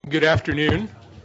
Good afternoon.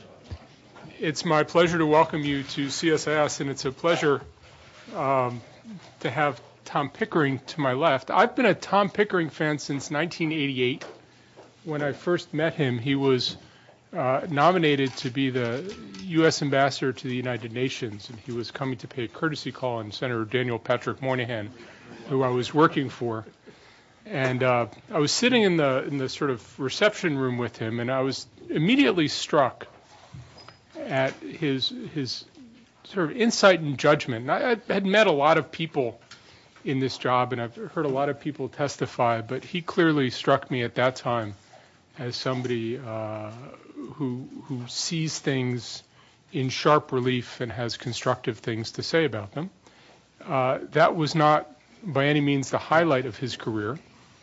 It's my pleasure to welcome you to CSIS, and it's a pleasure to have Tom Pickering to my left. I've been a Tom Pickering fan since 1988. When I first met him, he was nominated to be the U.S. ambassador to the United Nations, and he was coming to pay a courtesy call on Senator Daniel Patrick Moynihan, who I was working for. And I was sitting in the sort of reception room with him, and I was immediately struck at his sort of insight and judgment. And I had met a lot of people in this job, and I've heard a lot of people testify, but he clearly struck me at that time as somebody who sees things in sharp relief and has constructive things to say about them. That was not by any means the highlight of his career.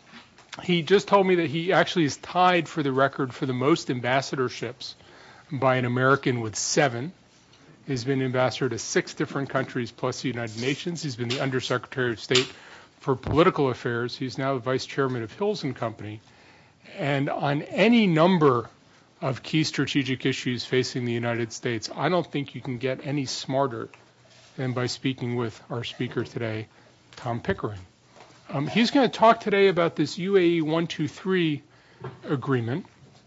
He just told me that he actually is tied for the record for the most ambassadorships by an American with 7. He's been ambassador to 6 different countries plus the United Nations. He's been the Undersecretary of State for Political Affairs. He's now the Vice Chairman of Hills and Company. And on any number of key strategic issues facing the United States, I don't think you can get any smarter than by speaking with our speaker today, Tom Pickering. He's going to talk today about this UAE 123 agreement,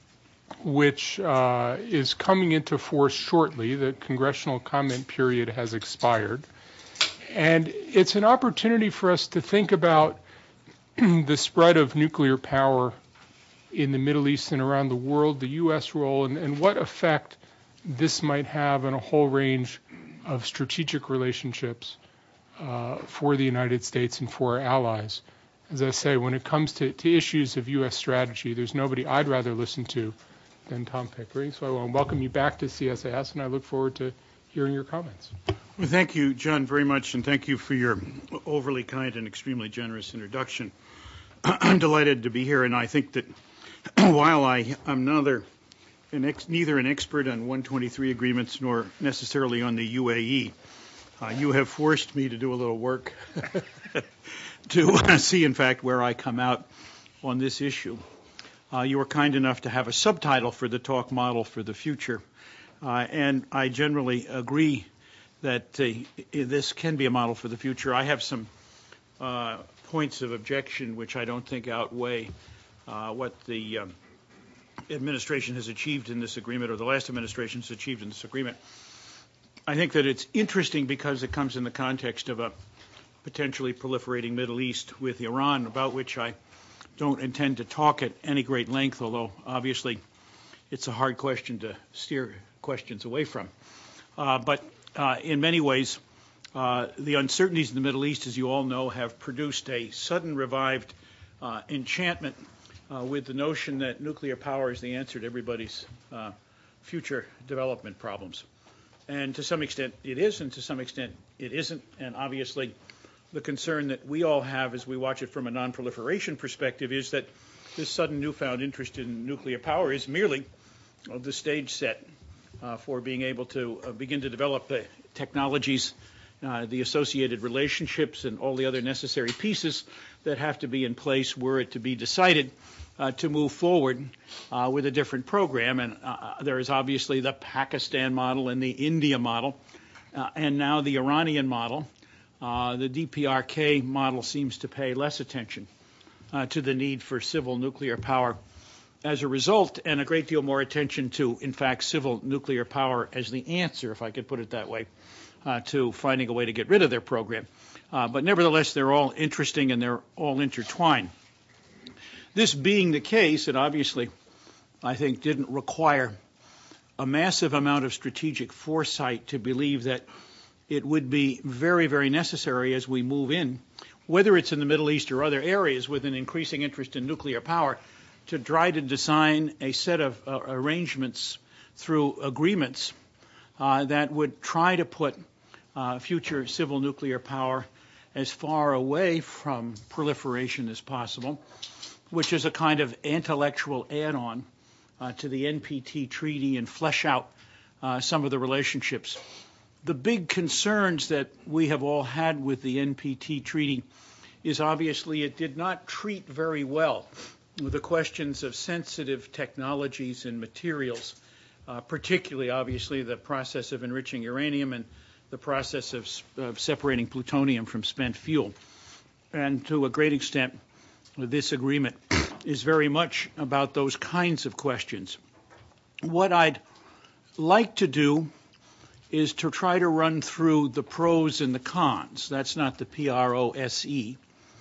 which is coming into force shortly. The congressional comment period has expired. And it's an opportunity for us to think about the spread of nuclear power in the Middle East and around the world, the U.S. role, and what effect this might have on a whole range of strategic relationships for the United States and for our allies. As I say, when it comes to issues of U.S. strategy, there's nobody I'd rather listen to than Tom Pickering. So I want to welcome you back to CSIS, and I look forward to hearing your comments. Well, thank you, John, very much, and thank you for your overly kind and extremely generous introduction. I'm delighted to be here, and I think that while I am neither an expert on 123 agreements nor necessarily on the UAE, you have forced me to do a little work to see, in fact, where I come out on this issue. You were kind enough to have a subtitle for the talk, Model for the Future, and I generally agree that this can be a model for the future. I have some points of objection which I don't think outweigh what the administration has achieved in this agreement, or the last administration has achieved in this agreement. I think that it's interesting because it comes in the context of a potentially proliferating Middle East with Iran, about which I don't intend to talk at any great length, although obviously it's a hard question to steer questions away from. But in many ways, the uncertainties in the Middle East, as you all know, have produced a sudden revived enchantment with the notion that nuclear power is the answer to everybody's future development problems. And to some extent it is, and to some extent it isn't. And obviously the concern that we all have as we watch it from a non-proliferation perspective is that this sudden newfound interest in nuclear power is merely the stage set for being able to begin to develop the technologies, the associated relationships, and all the other necessary pieces that have to be in place were it to be decided to move forward with a different program. And there is obviously the Pakistan model and the India model, and now the Iranian model. The DPRK model seems to pay less attention to the need for civil nuclear power as a result, and a great deal more attention to, in fact, civil nuclear power as the answer, if I could put it that way, to finding a way to get rid of their program. But nevertheless, they're all interesting and they're all intertwined. This being the case, it obviously, I think, didn't require a massive amount of strategic foresight to believe that it would be very, very necessary as we move in, whether it's in the Middle East or other areas with an increasing interest in nuclear power, to try to design a set of arrangements through agreements that would try to put future civil nuclear power as far away from proliferation as possible, which is a kind of intellectual add-on to the NPT treaty and flesh out some of the relationships. The big concerns that we have all had with the NPT treaty is obviously it did not treat very well the questions of sensitive technologies and materials, particularly, obviously, the process of enriching uranium and the process of separating plutonium from spent fuel. And to a great extent, this agreement is very much about those kinds of questions. What I'd like to do is to try to run through the pros and the cons. That's not the PROSE.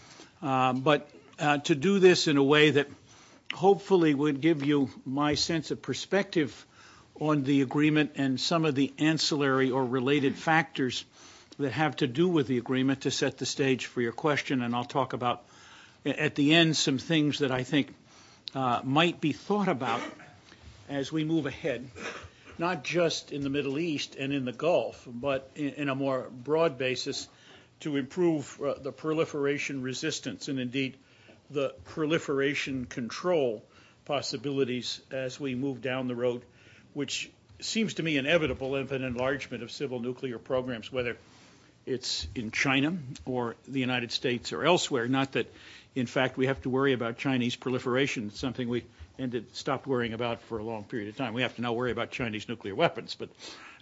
But to do this in a way that hopefully would give you my sense of perspective on the agreement and some of the ancillary or related factors that have to do with the agreement to set the stage for your question. And I'll talk about, at the end, some things that I think might be thought about as we move ahead, not just in the Middle East and in the Gulf, but in a more broad basis to improve the proliferation resistance and indeed the proliferation control possibilities as we move down the road, which seems to me inevitable of an enlargement of civil nuclear programs, whether it's in China or the United States or elsewhere. Not that, in fact, we have to worry about Chinese proliferation. It's something we stopped worrying about for a long period of time. We have to now worry about Chinese nuclear weapons, but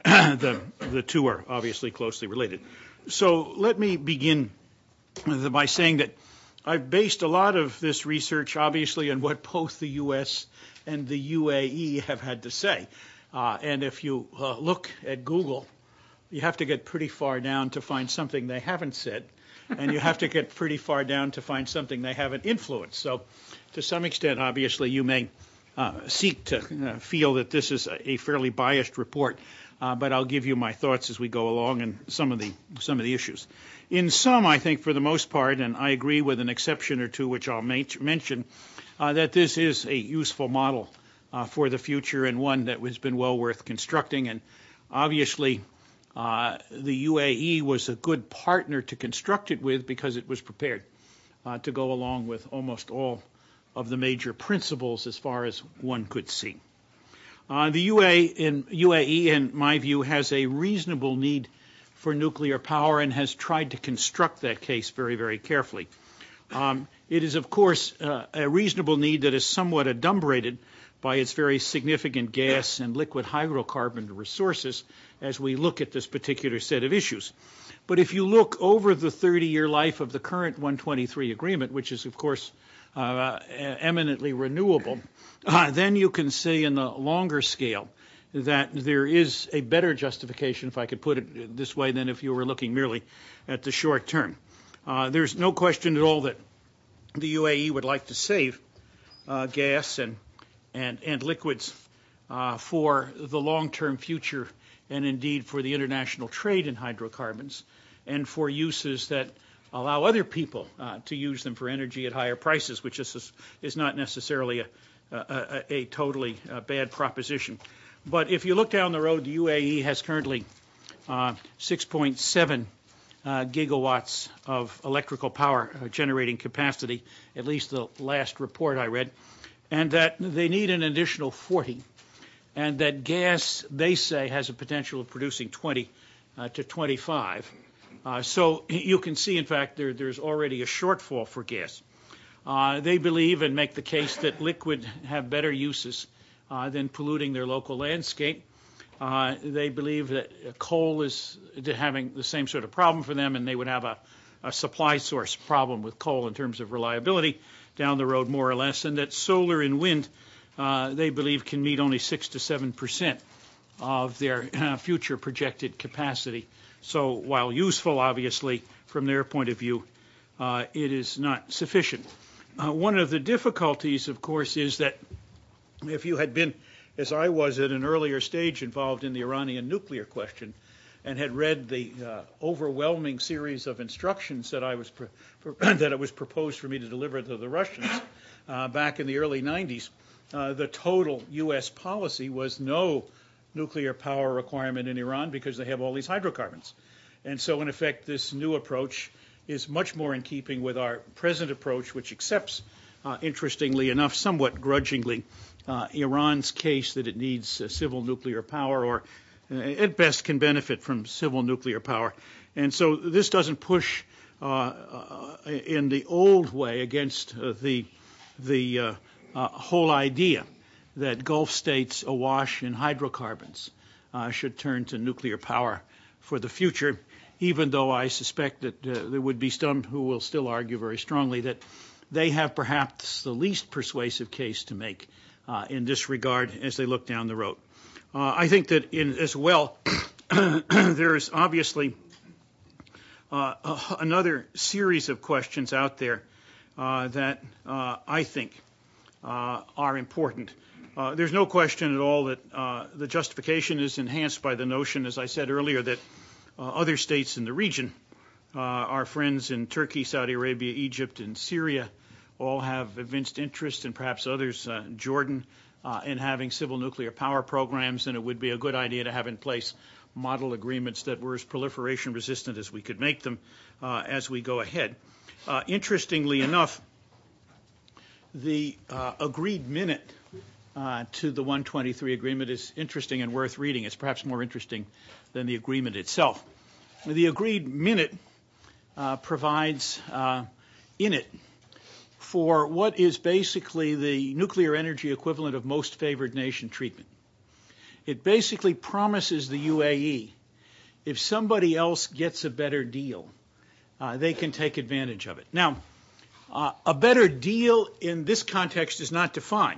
the two are obviously closely related. So let me begin by saying that I've based a lot of this research, obviously, on what both the U.S. and the UAE have had to say. And if you look at Google, you have to get pretty far down to find something they haven't said, and you have to get pretty far down to find something they haven't influenced. So to some extent, obviously, you may seek to feel that this is a fairly biased report, but I'll give you my thoughts as we go along and some of the issues. In sum, I think for the most part, and I agree with an exception or two which I'll mention, that this is a useful model for the future and one that has been well worth constructing. And obviously, the UAE was a good partner to construct it with because it was prepared to go along with almost all of the major principles as far as one could see. The UAE, in my view, has a reasonable need for nuclear power and has tried to construct that case very, very carefully. It is, of course, a reasonable need that is somewhat adumbrated by its very significant gas and liquid hydrocarbon resources as we look at this particular set of issues. But if you look over the 30-year life of the current 123 agreement, which is, of course, eminently renewable, then you can see in the longer scale that there is a better justification, if I could put it this way, than if you were looking merely at the short term. There's no question at all that the UAE would like to save gas and liquids for the long-term future and indeed for the international trade in hydrocarbons and for uses that allow other people to use them for energy at higher prices, which is not necessarily a totally bad proposition. But if you look down the road, the UAE has currently 6.7 gigawatts of electrical power generating capacity, at least the last report I read, and that they need an additional 40, and that gas, they say, has a potential of producing 20 to 25. So you can see, in fact, there's already a shortfall for gas. They believe and make the case that liquid have better uses than polluting their local landscape. They believe that coal is having the same sort of problem for them, and they would have a supply source problem with coal in terms of reliability down the road, more or less, and that solar and wind, they believe, can meet only 6 to 7% of their future projected capacity. So while useful, obviously, from their point of view, it is not sufficient. One of the difficulties, of course, is that if you had been, as I was at an earlier stage, involved in the Iranian nuclear question and had read the overwhelming series of instructions that it was proposed for me to deliver to the Russians back in the early 90s, the total U.S. policy was no nuclear power requirement in Iran because they have all these hydrocarbons. And so, in effect, this new approach is much more in keeping with our present approach, which accepts, interestingly enough, somewhat grudgingly, Iran's case that it needs civil nuclear power or at best can benefit from civil nuclear power. And so this doesn't push in the old way against the whole idea that Gulf states awash in hydrocarbons should turn to nuclear power for the future, even though I suspect that there would be some who will still argue very strongly that they have perhaps the least persuasive case to make in this regard as they look down the road. I think that as well, there's obviously another series of questions out there that I think are important. There's no question at all that the justification is enhanced by the notion, as I said earlier, that other states in the region, our friends in Turkey, Saudi Arabia, Egypt, and Syria, all have evinced interest, and perhaps others, Jordan, in having civil nuclear power programs, and it would be a good idea to have in place model agreements that were as proliferation resistant as we could make them as we go ahead. Interestingly enough, the agreed minute to the 123 agreement is interesting and worth reading. It's perhaps more interesting than the agreement itself. The agreed minute provides in it for what is basically the nuclear energy equivalent of most favored nation treatment. It basically promises the UAE, if somebody else gets a better deal, they can take advantage of it. Now, a better deal in this context is not defined.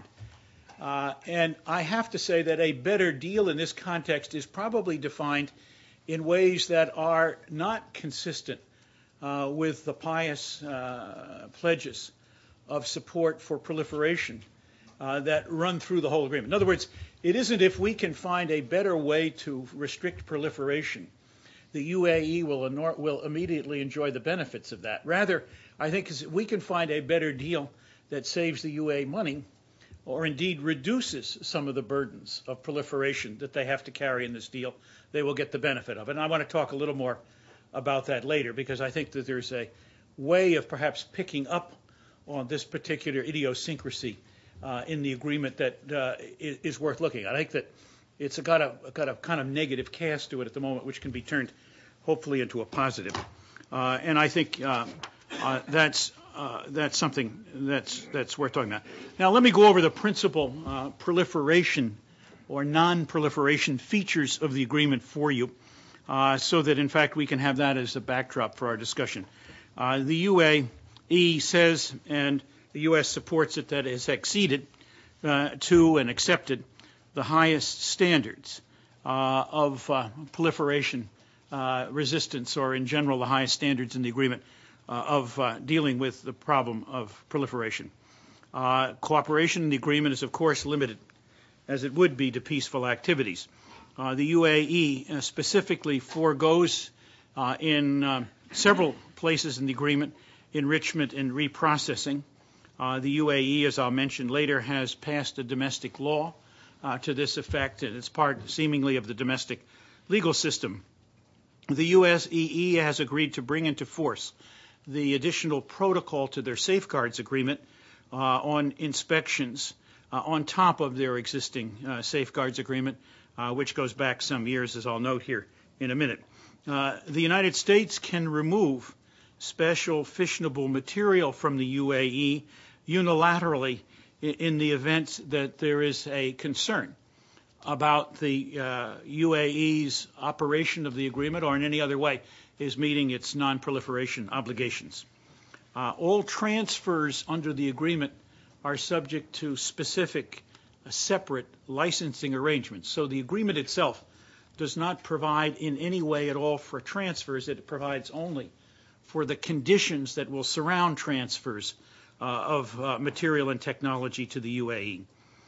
And I have to say that a better deal in this context is probably defined in ways that are not consistent with the pious pledges of support for proliferation that run through the whole agreement. In other words, it isn't if we can find a better way to restrict proliferation, the UAE will immediately enjoy the benefits of that. Rather, I think if we can find a better deal that saves the UAE money, or indeed reduces some of the burdens of proliferation that they have to carry in this deal, they will get the benefit of it. And I want to talk a little more about that later, because I think that there's a way of perhaps picking up on this particular idiosyncrasy in the agreement that is worth looking at. I think that it's got a kind of negative cast to it at the moment, which can be turned hopefully into a positive. And I think that's something that's worth talking about. Now, let me go over the principal proliferation or non-proliferation features of the agreement for you, so that, in fact, we can have that as a backdrop for our discussion. The UAE says, and the U.S. supports it, that it has acceded to and accepted the highest standards of proliferation resistance, or in general the highest standards in the agreement of dealing with the problem of proliferation. Cooperation in the agreement is, of course, limited, as it would be, to peaceful activities. The UAE specifically foregoes in several places in the agreement enrichment and reprocessing. The UAE, as I'll mention later, has passed a domestic law to this effect, and it's part seemingly of the domestic legal system. The USEE has agreed to bring into force the additional protocol to their safeguards agreement on inspections on top of their existing safeguards agreement, which goes back some years, as I'll note here in a minute. The United States can remove special fissionable material from the UAE unilaterally in the event that there is a concern about the UAE's operation of the agreement, or in any other way is meeting its non-proliferation obligations. All transfers under the agreement are subject to specific separate licensing arrangements. So the agreement itself does not provide in any way at all for transfers. It provides only for the conditions that will surround transfers of material and technology to the UAE.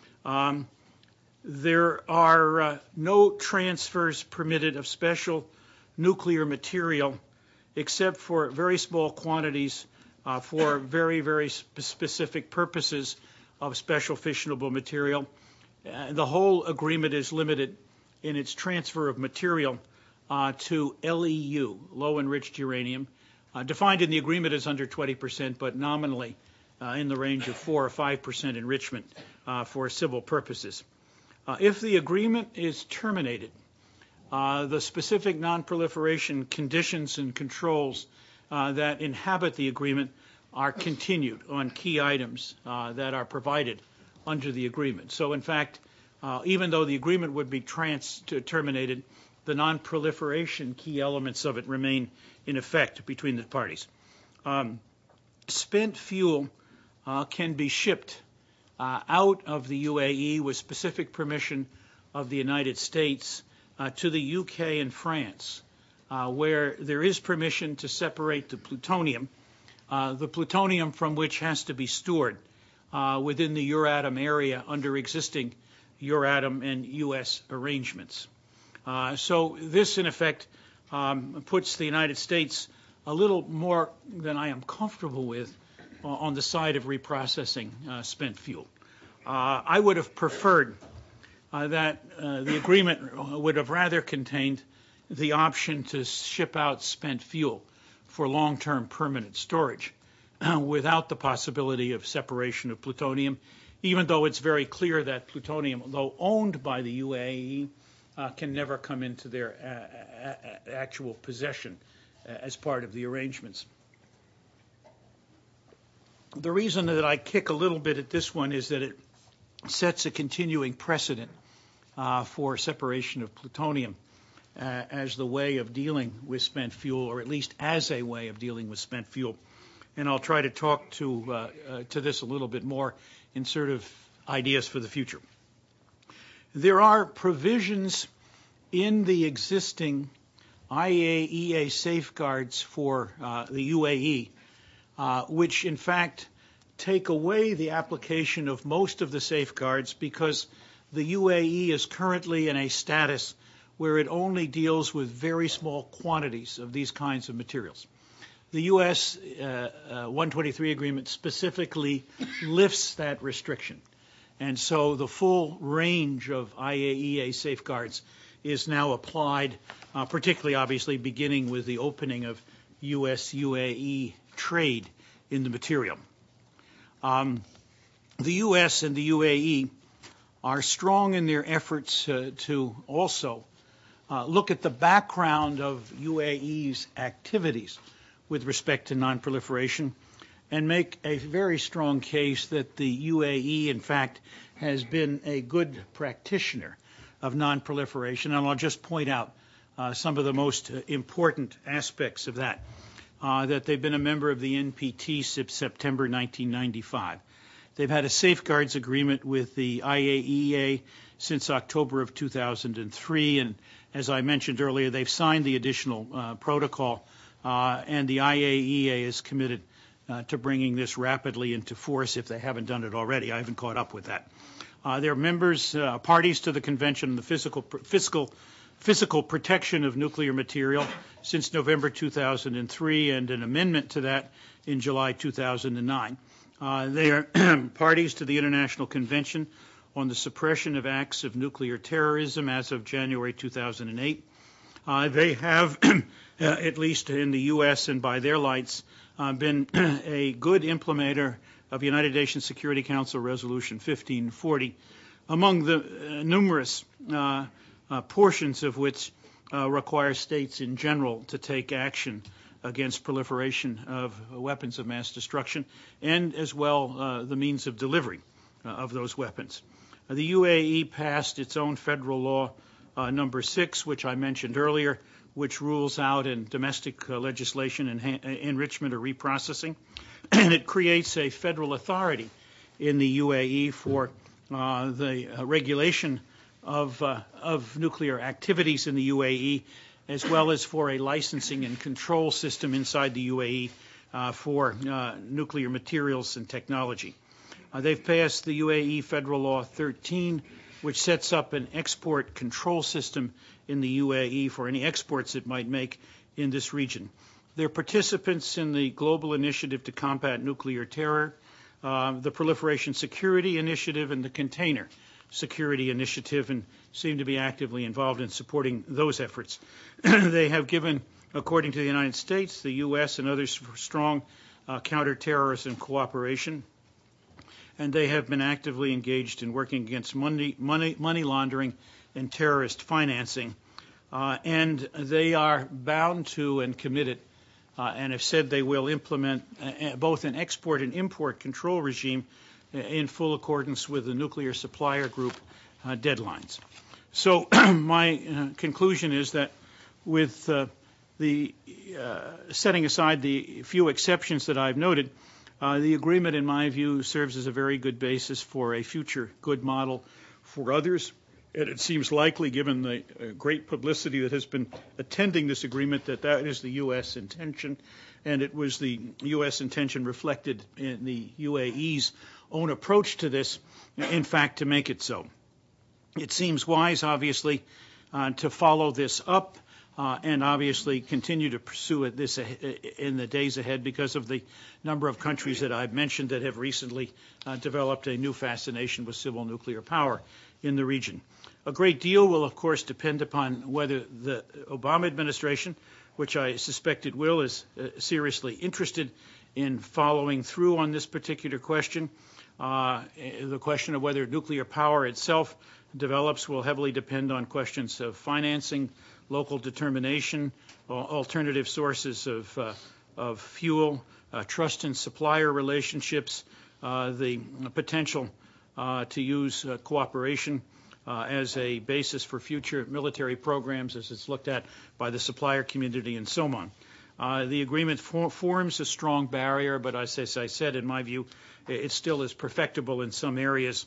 There are no transfers permitted of special nuclear material except for very small quantities for very, very specific purposes of special fissionable material. The whole agreement is limited in its transfer of material to LEU, low-enriched uranium, defined in the agreement as under 20%, but nominally in the range of 4 or 5% enrichment for civil purposes. If the agreement is terminated, the specific non-proliferation conditions and controls that inhabit the agreement are continued on key items that are provided under the agreement. So, in fact, even though the agreement would be terminated, the non-proliferation key elements of it remain in effect between the parties. Spent fuel can be shipped out of the UAE with specific permission of the United States to the UK and France, where there is permission to separate the plutonium from which has to be stored within the Euratom area under existing Euratom and U.S. arrangements. So this, in effect, puts the United States a little more than I am comfortable with on the side of reprocessing spent fuel. I would have preferred that the agreement would have rather contained the option to ship out spent fuel for long-term permanent storage without the possibility of separation of plutonium, even though it's very clear that plutonium, though owned by the UAE, can never come into their actual possession as part of the arrangements. The reason that I kick a little bit at this one is that it sets a continuing precedent for separation of plutonium as the way of dealing with spent fuel, or at least as a way of dealing with spent fuel. And I'll try to talk to this a little bit more in sort of ideas for the future. There are provisions in the existing IAEA safeguards for the UAE, which in fact take away the application of most of the safeguards because the UAE is currently in a status where it only deals with very small quantities of these kinds of materials. The U.S. 123 agreement specifically lifts that restriction. And so the full range of IAEA safeguards is now applied, particularly, obviously, beginning with the opening of U.S.-UAE trade in the material. The U.S. and the UAE are strong in their efforts to also look at the background of UAE's activities with respect to nonproliferation and make a very strong case that the UAE, in fact, has been a good practitioner of nonproliferation. And I'll just point out some of the most important aspects of that. That they've been a member of the NPT since September 1995. They've had a safeguards agreement with the IAEA since October of 2003, and as I mentioned earlier, they've signed the additional protocol, and the IAEA is committed to bringing this rapidly into force if they haven't done it already. I haven't caught up with that. They're members, parties to the Convention on the Physical Protection of Nuclear Material since November 2003, and an amendment to that in July 2009. They are parties to the International Convention on the Suppression of Acts of Nuclear Terrorism as of January 2008. They have, at least in the U.S. and by their lights, been a good implementer of United Nations Security Council Resolution 1540, among the numerous portions of which require states in general to take action against proliferation of weapons of mass destruction and as well the means of delivery of those weapons. The UAE passed its own federal law number 6, which I mentioned earlier, which rules out in domestic legislation enrichment or reprocessing, and it creates a federal authority in the UAE for the regulation of nuclear activities in the UAE, as well as for a licensing and control system inside the UAE for nuclear materials and technology. They've passed the UAE Federal Law 13, which sets up an export control system in the UAE for any exports it might make in this region. They're participants in the Global Initiative to Combat Nuclear Terror, the Proliferation Security Initiative, and the Container Security Initiative, and seem to be actively involved in supporting those efforts. They have given, according to the United States, the U.S., and others, strong counterterrorism cooperation, and they have been actively engaged in working against money laundering and terrorist financing. And they are bound to and committed and have said they will implement both an export and import control regime in full accordance with the Nuclear Supplier Group deadlines. So my conclusion is that with the setting aside the few exceptions that I've noted, the agreement, in my view, serves as a very good basis for a future good model for others. And it seems likely, given the great publicity that has been attending this agreement, that that is the U.S. intention. And it was the U.S. intention reflected in the UAE's own approach to this, in fact, to make it so. It seems wise, obviously, to follow this up and obviously continue to pursue this in the days ahead because of the number of countries that I've mentioned that have recently developed a new fascination with civil nuclear power in the region. A great deal will, of course, depend upon whether the Obama administration, which I suspect it will, is seriously interested in following through on this particular question. The question of whether nuclear power itself develops will heavily depend on questions of financing, local determination, alternative sources of fuel, trust and supplier relationships, the potential to use cooperation as a basis for future military programs as it's looked at by the supplier community and so on. The agreement forms a strong barrier, but as I said, in my view, it still is perfectible in some areas.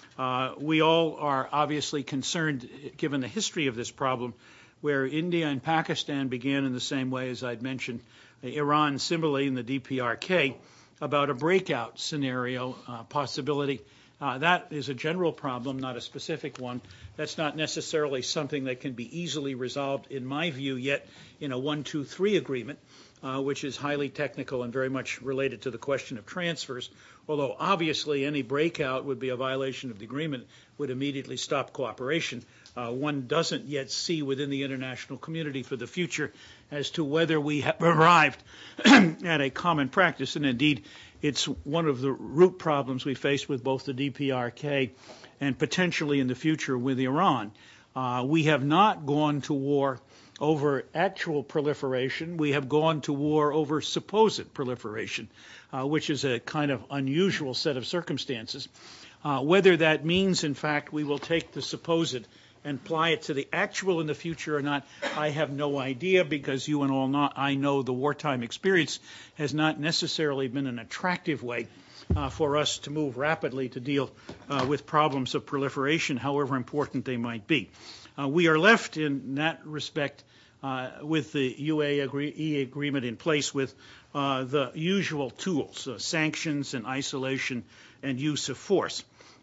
We all are obviously concerned, given the history of this problem, where India and Pakistan began in the same way as I'd mentioned, Iran similarly in the DPRK, about a breakout scenario possibility. That is a general problem, not a specific one. That's not necessarily something that can be easily resolved, in my view, yet in a 1-2-3 agreement, which is highly technical and very much related to the question of transfers, although obviously any breakout would be a violation of the agreement, would immediately stop cooperation. One doesn't yet see within the international community for the future as to whether we have arrived at a common practice, and indeed it's one of the root problems we face with both the DPRK and potentially in the future with Iran. We have not gone to war over actual proliferation. We have gone to war over supposed proliferation, which is a kind of unusual set of circumstances. Whether that means, in fact, we will take the supposed and apply it to the actual in the future or not, I have no idea, because you and all I know the wartime experience has not necessarily been an attractive way for us to move rapidly to deal with problems of proliferation, however important they might be. We are left in that respect with the UAE agreement in place with the usual tools, sanctions and isolation and use of force.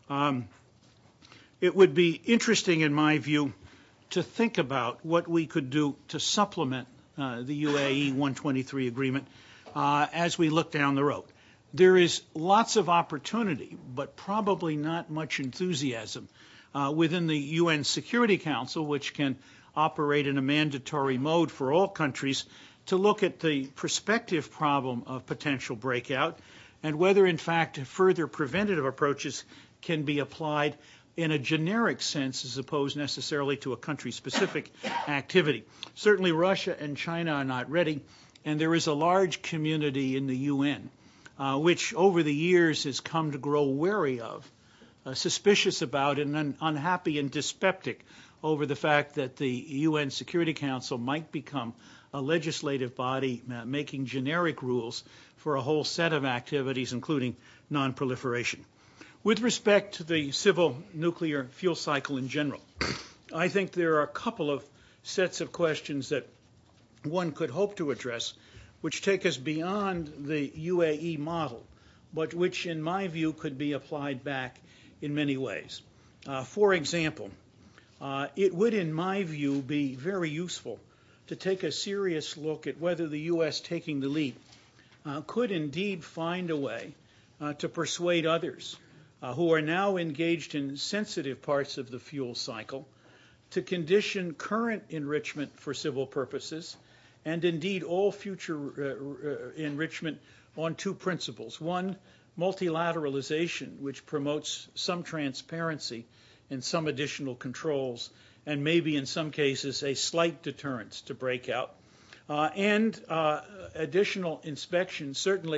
It would be interesting, in my view, to think about what we could do to supplement the UAE 123 agreement as we look down the road. There is lots of opportunity, but probably not much enthusiasm within the UN Security Council, which can operate in a mandatory mode for all countries, to look at the prospective problem of potential breakout and whether, in fact, further preventative approaches can be applied in a generic sense as opposed necessarily to a country-specific activity. Certainly Russia and China are not ready, and there is a large community in the UN which over the years has come to grow wary of, suspicious about, and unhappy and dyspeptic over the fact that the UN Security Council might become a legislative body making generic rules for a whole set of activities, including non-proliferation. With respect to the civil nuclear fuel cycle in general, I think there are a couple of sets of questions that one could hope to address which take us beyond the UAE model, but which, in my view, could be applied back in many ways. For example, it would, in my view, be very useful to take a serious look at whether the U.S. taking the lead could indeed find a way to persuade others who are now engaged in sensitive parts of the fuel cycle to condition current enrichment for civil purposes and indeed all future enrichment on two principles. One, multilateralization, which promotes some transparency and some additional controls, and maybe in some cases a slight deterrence to breakout, and additional inspection, certainly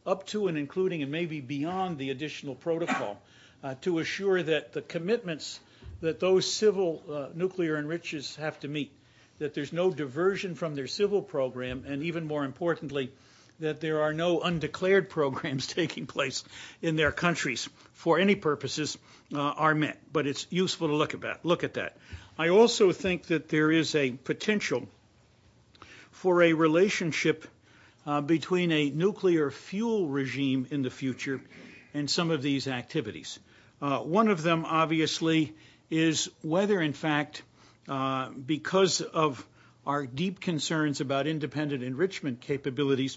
up to and including and maybe beyond the additional protocol, to assure that the commitments that those civil nuclear enrichers have to meet, that there's no diversion from their civil program, and even more importantly, that there are no undeclared programs taking place in their countries for any purposes are met. But it's useful to look at that. I also think that there is a potential for a relationship between a nuclear fuel regime in the future and some of these activities. One of them, obviously, is whether, in fact, because of our deep concerns about independent enrichment capabilities,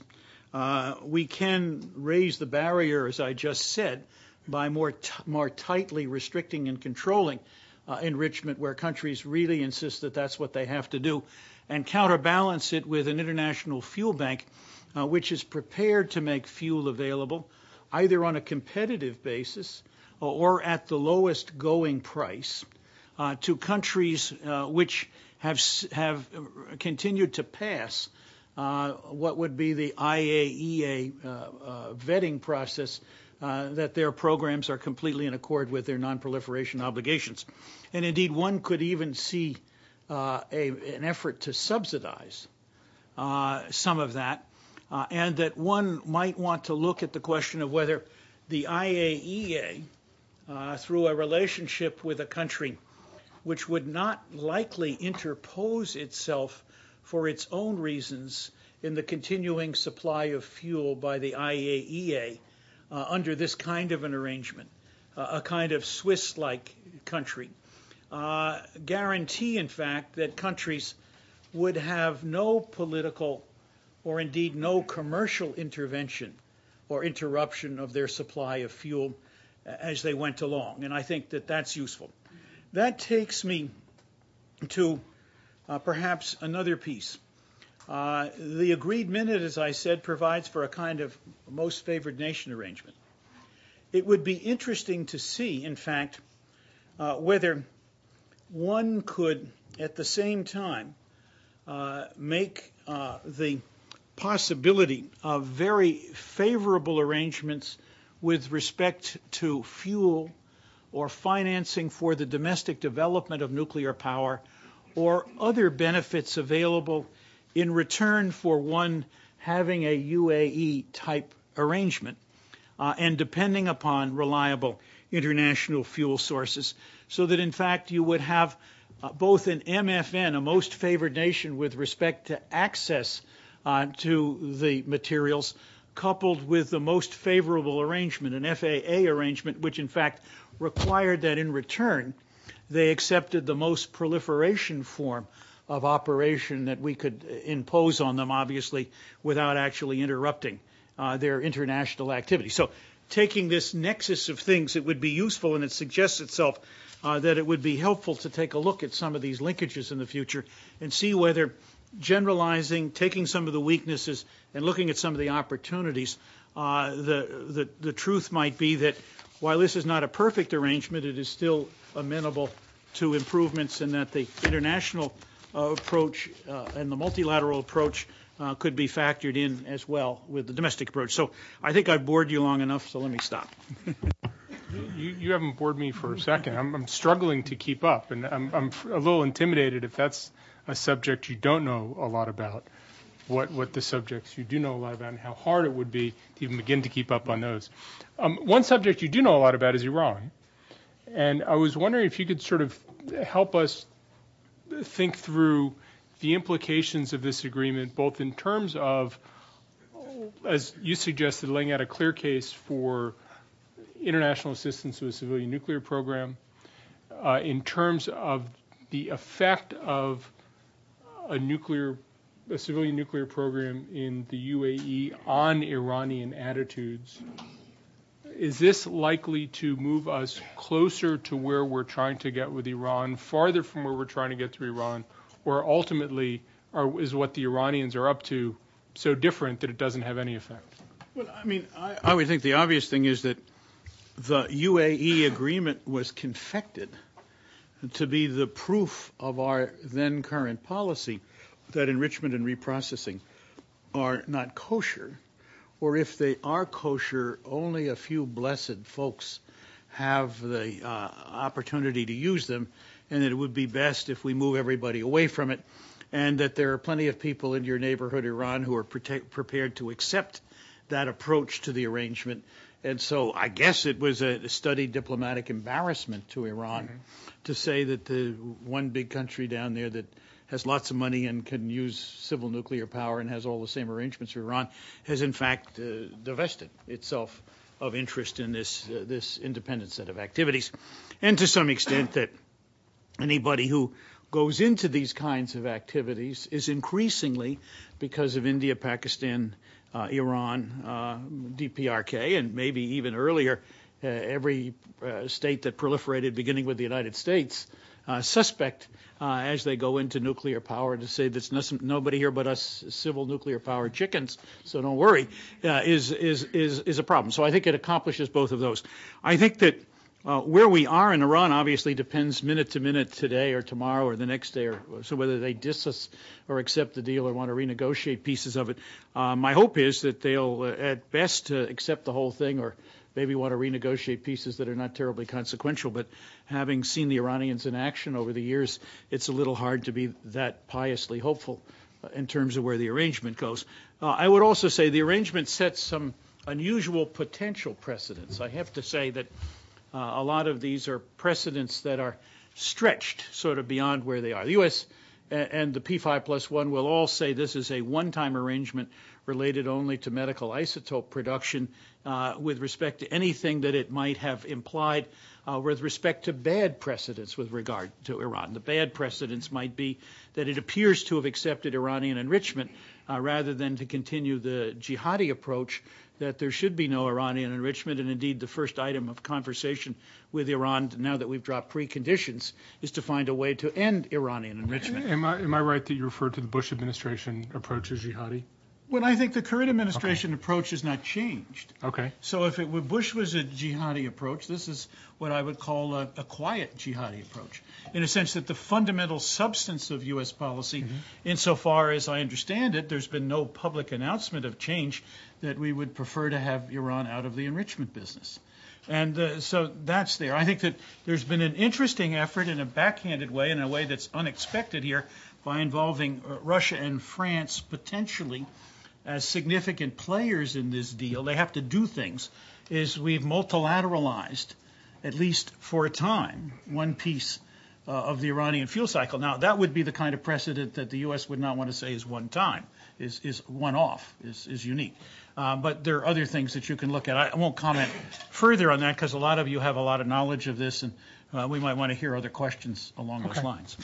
we can raise the barrier, as I just said, by more tightly restricting and controlling enrichment where countries really insist that that's what they have to do, and counterbalance it with an international fuel bank which is prepared to make fuel available either on a competitive basis or at the lowest going price to countries which have continued to pass what would be the IAEA vetting process, that their programs are completely in accord with their non-proliferation obligations. And indeed, one could even see an effort to subsidize some of that, and that one might want to look at the question of whether the IAEA, through a relationship with a country which would not likely interpose itself for its own reasons in the continuing supply of fuel by the IAEA under this kind of an arrangement, a kind of Swiss-like country, guarantee, in fact, that countries would have no political or indeed no commercial intervention or interruption of their supply of fuel as they went along. And I think that that's useful. That takes me to perhaps another piece. The agreed minute, as I said, provides for a kind of most favored nation arrangement. It would be interesting to see, in fact, whether one could, at the same time, make the possibility of very favorable arrangements with respect to fuel or financing for the domestic development of nuclear power or other benefits available in return for one having a UAE-type arrangement and depending upon reliable international fuel sources, so that, in fact, you would have both an MFN, a most favored nation with respect to access to the materials, coupled with the most favorable arrangement, an FAA arrangement, which, in fact, required that in return they accepted the most proliferation form of operation that we could impose on them, obviously, without actually interrupting their international activity. So taking this nexus of things, it would be useful, and it suggests itself that it would be helpful to take a look at some of these linkages in the future and see whether generalizing, taking some of the weaknesses and looking at some of the opportunities, the truth might be that while this is not a perfect arrangement, it is still amenable to improvements, and that the international approach and the multilateral approach could be factored in as well with the domestic approach. So I think I've bored you long enough, so let me stop. You haven't bored me for a second. I'm struggling to keep up, and I'm a little intimidated if that's a subject you don't know a lot about, what the subjects you do know a lot about and how hard it would be to even begin to keep up on those. One subject you do know a lot about is Iran. And I was wondering if you could sort of help us think through the implications of this agreement, both in terms of, as you suggested, laying out a clear case for international assistance to a civilian nuclear program, in terms of the effect of a civilian nuclear program in the UAE on Iranian attitudes. Is this likely to move us closer to where we're trying to get with Iran, farther from where we're trying to get to Iran, or ultimately is what the Iranians are up to so different that it doesn't have any effect? Well, I mean, I would think the obvious thing is that the UAE agreement was confected to be the proof of our then current policy that enrichment and reprocessing are not kosher, or if they are kosher, only a few blessed folks have the opportunity to use them, and that it would be best if we move everybody away from it, and that there are plenty of people in your neighborhood, Iran, who are prepared to accept that approach to the arrangement. And so I guess it was a studied diplomatic embarrassment to Iran to say that the one big country down there that has lots of money and can use civil nuclear power and has all the same arrangements for Iran has in fact divested itself of interest in this independent set of activities. And to some extent that anybody who goes into these kinds of activities is increasingly, because of India, Pakistan, Iran, DPRK, and maybe even earlier, every state that proliferated beginning with the United States, suspect as they go into nuclear power to say there's nobody here but us civil nuclear powered chickens, so don't worry, is a problem. So I think it accomplishes both of those. I think that where we are in Iran obviously depends minute to minute today or tomorrow or the next day, or so whether they diss us or accept the deal or want to renegotiate pieces of it. My hope is that they'll at best accept the whole thing, or maybe want to renegotiate pieces that are not terribly consequential. But having seen the Iranians in action over the years, it's a little hard to be that piously hopeful in terms of where the arrangement goes. I would also say the arrangement sets some unusual potential precedents. I have to say that a lot of these are precedents that are stretched sort of beyond where they are. The U.S. and the P5+1 will all say this is a one-time arrangement related only to medical isotope production with respect to anything that it might have implied with respect to bad precedents with regard to Iran. The bad precedents might be that it appears to have accepted Iranian enrichment rather than to continue the jihadi approach, that there should be no Iranian enrichment. And indeed, the first item of conversation with Iran, now that we've dropped preconditions, is to find a way to end Iranian enrichment. Am I right that you refer to the Bush administration approach as jihadi? Well, I think the current administration approach has not changed. Okay. So if Bush was a jihadi approach, this is what I would call a quiet jihadi approach, in a sense that the fundamental substance of U.S. policy, insofar as I understand it, there's been no public announcement of change that we would prefer to have Iran out of the enrichment business. And so that's there. I think that there's been an interesting effort in a backhanded way, in a way that's unexpected here, by involving Russia and France potentially as significant players in this deal. They have to do things, is we've multilateralized, at least for a time, one piece of the Iranian fuel cycle. Now, that would be the kind of precedent that the U.S. would not want to say is one time, is one-off, is unique. But there are other things that you can look at. I won't comment further on that because a lot of you have a lot of knowledge of this, and we might want to hear other questions along those lines.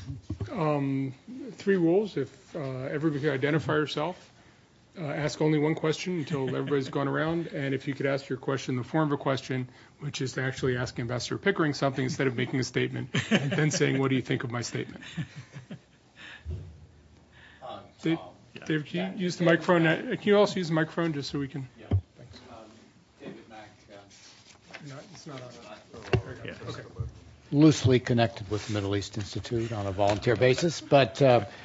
3 rules. If everybody could identify yourself, ask only one question until everybody's gone around, and if you could ask your question in the form of a question, which is to actually ask Ambassador Pickering something instead of making a statement and then saying, what do you think of my statement? David, can you use the microphone? Can you also use the microphone just so we can? Yeah, thanks. David Mack. It's not on. Yeah. Okay. Loosely connected with the Middle East Institute on a volunteer basis, but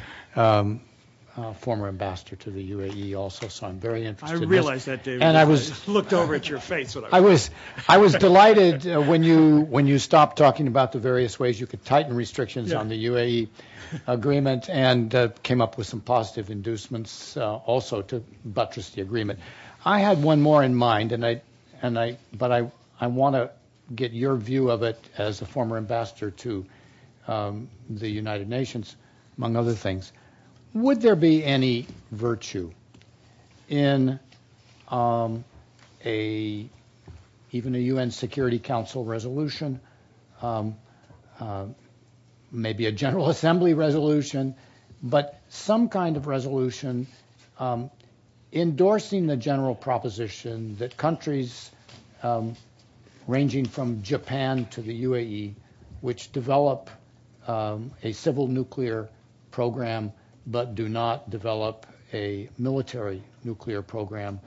former ambassador to the UAE also, so I'm very interested. I realized that, David. And I was looked over at your face when I was delighted when you stopped talking about the various ways you could tighten restrictions on the UAE agreement and came up with some positive inducements also to buttress the agreement. I had one more in mind, but I want to get your view of it as a former ambassador to the United Nations, among other things. Would there be any virtue in even a UN Security Council resolution, maybe a General Assembly resolution, but some kind of resolution endorsing the general proposition that countries ranging from Japan to the UAE, which develop a civil nuclear program but do not develop a military nuclear program,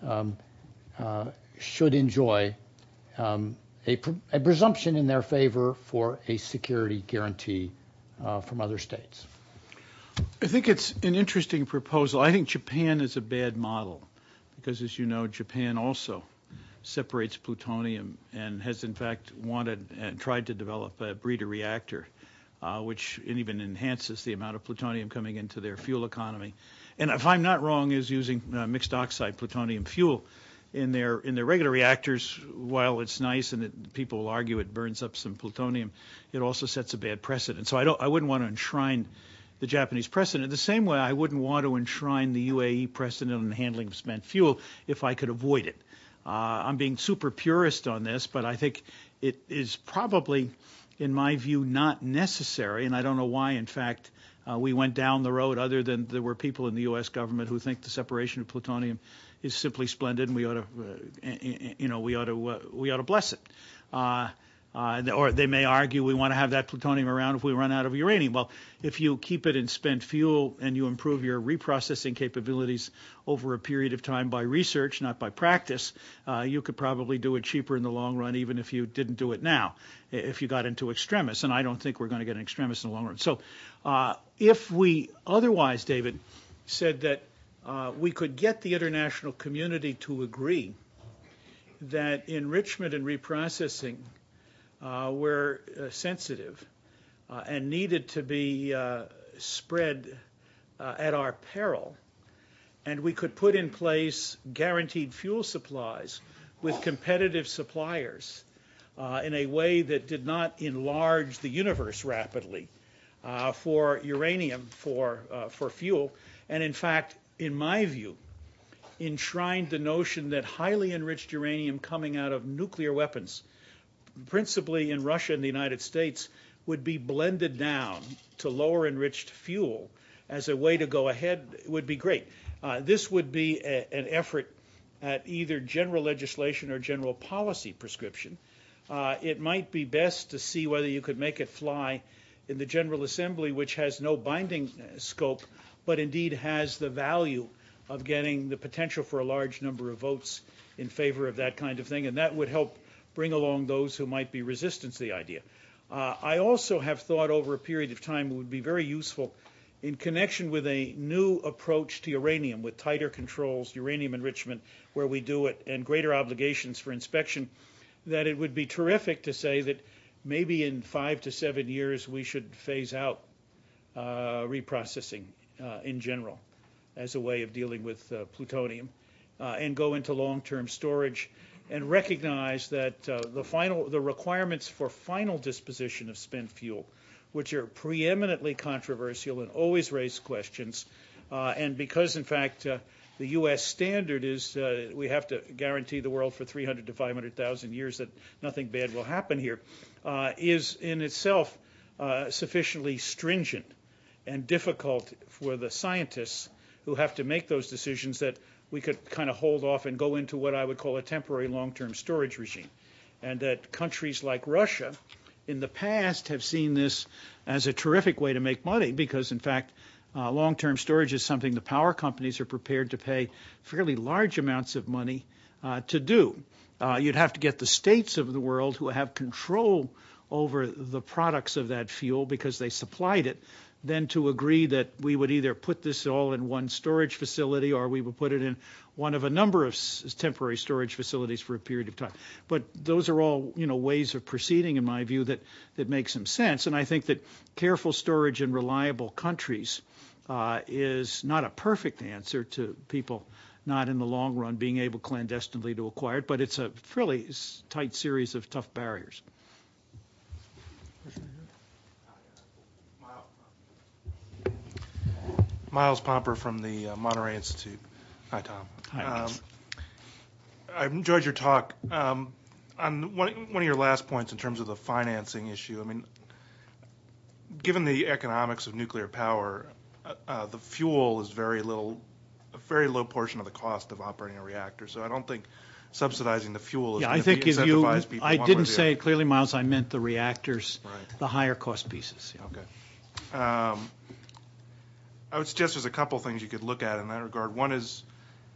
should enjoy a presumption in their favor for a security guarantee from other states? I think it's an interesting proposal. I think Japan is a bad model because, as you know, Japan also separates plutonium and has, in fact, wanted and tried to develop a breeder reactor, which even enhances the amount of plutonium coming into their fuel economy. And if I'm not wrong, is using mixed oxide plutonium fuel in their regular reactors. While it's nice and people will argue it burns up some plutonium, it also sets a bad precedent. So I wouldn't want to enshrine the Japanese precedent. The same way I wouldn't want to enshrine the UAE precedent on the handling of spent fuel if I could avoid it. I'm being super purist on this, but I think it is probably, in my view, not necessary, and I don't know why, in fact, we went down the road, other than there were people in the U.S. government who think the separation of plutonium is simply splendid, and we ought to bless it. Or they may argue we want to have that plutonium around if we run out of uranium. Well, if you keep it in spent fuel and you improve your reprocessing capabilities over a period of time by research, not by practice, you could probably do it cheaper in the long run, even if you didn't do it now, if you got into extremis. And I don't think we're going to get an extremis in the long run. So if we otherwise, David, said that we could get the international community to agree that enrichment and reprocessing were sensitive and needed to be spread at our peril, and we could put in place guaranteed fuel supplies with competitive suppliers in a way that did not enlarge the universe rapidly for uranium for fuel, and in fact, in my view, enshrined the notion that highly enriched uranium coming out of nuclear weapons, principally in Russia and the United States, would be blended down to lower enriched fuel as a way to go ahead would be great. This would be an effort at either general legislation or general policy prescription. It might be best to see whether you could make it fly in the General Assembly, which has no binding scope, but indeed has the value of getting the potential for a large number of votes in favor of that kind of thing, and that would help bring along those who might be resistant to the idea. I also have thought over a period of time it would be very useful in connection with a new approach to uranium with tighter controls, uranium enrichment where we do it, and greater obligations for inspection, that it would be terrific to say that maybe in 5 to 7 years we should phase out reprocessing in general as a way of dealing with plutonium and go into long-term storage, and recognize that the requirements for final disposition of spent fuel, which are preeminently controversial and always raise questions, and because, in fact, the U.S. standard is we have to guarantee the world for 300 to 500,000 years that nothing bad will happen here, is in itself sufficiently stringent and difficult for the scientists who have to make those decisions that we could kind of hold off and go into what I would call a temporary long-term storage regime. And that countries like Russia in the past have seen this as a terrific way to make money because, in fact, long-term storage is something the power companies are prepared to pay fairly large amounts of money to do. You'd have to get the states of the world who have control over the products of that fuel because they supplied it, then to agree that we would either put this all in one storage facility or we would put it in one of a number of temporary storage facilities for a period of time. But those are all, ways of proceeding, in my view, that make some sense. And I think that careful storage in reliable countries is not a perfect answer to people not in the long run being able clandestinely to acquire it, but it's a fairly tight series of tough barriers. Miles Pomper from the Monterey Institute. Hi, Tom. Hi. I enjoyed your talk. On one of your last points in terms of the financing issue, I mean, given the economics of nuclear power, the fuel is a very low portion of the cost of operating a reactor. So I don't think subsidizing the fuel is going to incentivize people. I didn't say it clearly, Miles. I meant the reactors, right. The higher cost pieces. Yeah. Okay. I would suggest there's a couple things you could look at in that regard. One is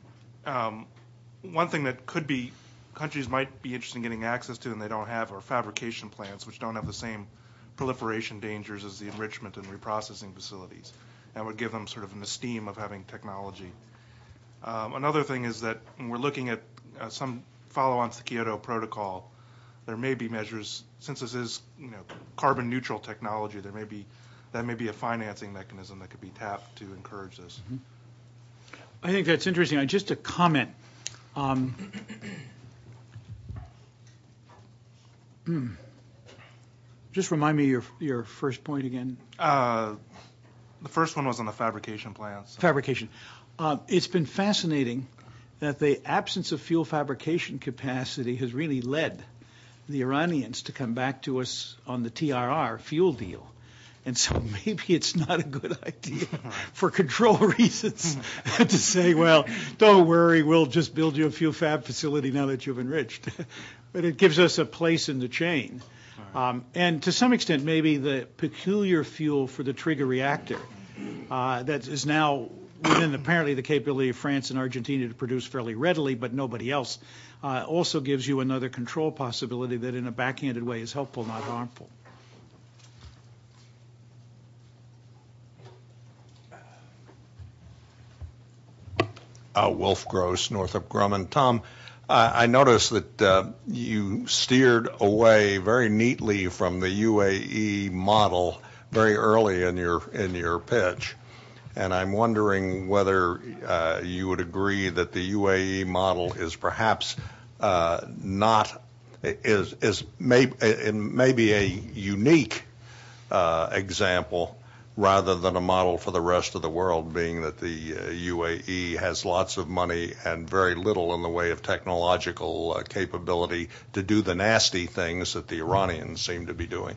one thing that could be countries might be interested in getting access to and they don't have are fabrication plants, which don't have the same proliferation dangers as the enrichment and reprocessing facilities, and would give them sort of an esteem of having technology. Another thing is that when we're looking at some follow-ons to the Kyoto Protocol, there may be measures, since this is carbon neutral technology, that may be a financing mechanism that could be tapped to encourage this. Mm-hmm. I think that's interesting. Just a comment. Just remind me your first point again. The first one was on the fabrication plants. Fabrication. It's been fascinating that the absence of fuel fabrication capacity has really led the Iranians to come back to us on the TRR fuel deal. And so maybe it's not a good idea for control reasons to say, well, don't worry, we'll just build you a fuel fab facility now that you've enriched. But it gives us a place in the chain. And to some extent, maybe the peculiar fuel for the trigger reactor that is now within apparently the capability of France and Argentina to produce fairly readily, but nobody else, also gives you another control possibility that in a backhanded way is helpful, not harmful. Wolf Gross, Northrop Grumman. Tom, I noticed that you steered away very neatly from the UAE model very early in your pitch, and I'm wondering whether you would agree that the UAE model is perhaps maybe a unique example, rather than a model for the rest of the world, being that the UAE has lots of money and very little in the way of technological capability to do the nasty things that the Iranians seem to be doing.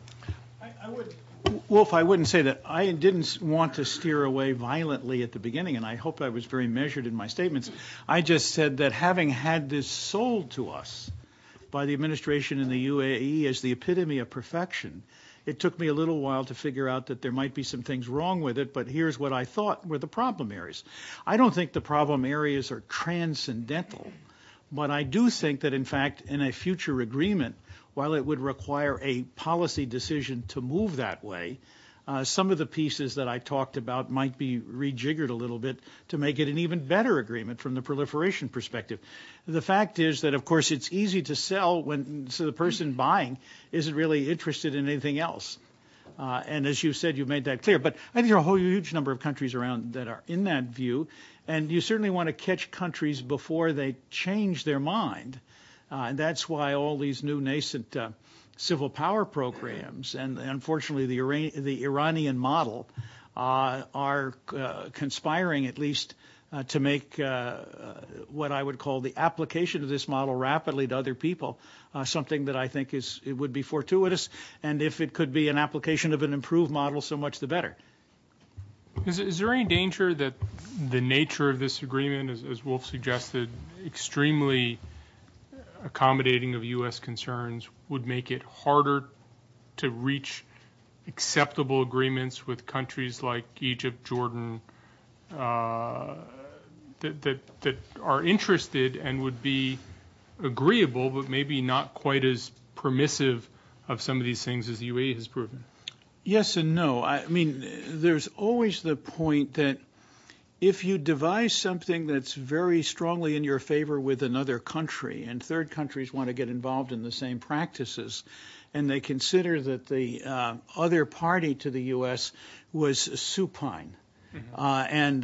Wolf, I wouldn't say that. I didn't want to steer away violently at the beginning, and I hope I was very measured in my statements. I just said that having had this sold to us by the administration in the UAE as the epitome of perfection, it took me a little while to figure out that there might be some things wrong with it, but here's what I thought were the problem areas. I don't think the problem areas are transcendental, but I do think that, in fact, in a future agreement, while it would require a policy decision to move that way, some of the pieces that I talked about might be rejiggered a little bit to make it an even better agreement from the proliferation perspective. The fact is that, of course, it's easy to sell so the person buying isn't really interested in anything else. And as you said, you made that clear. But I think there are a whole huge number of countries around that are in that view, and you certainly want to catch countries before they change their mind. And that's why all these new nascent civil power programs and unfortunately the Iranian model are conspiring at least to make what I would call the application of this model rapidly to other people something that I think it would be fortuitous, and if it could be an application of an improved model, so much the better. Is there any danger that the nature of this agreement, as Wolf suggested, extremely accommodating of U.S. concerns, would make it harder to reach acceptable agreements with countries like Egypt, Jordan, that are interested and would be agreeable, but maybe not quite as permissive of some of these things as the UAE has proven? Yes and no. I mean, there's always the point that if you devise something that's very strongly in your favor with another country, and third countries want to get involved in the same practices, and they consider that the other party to the U.S. was supine and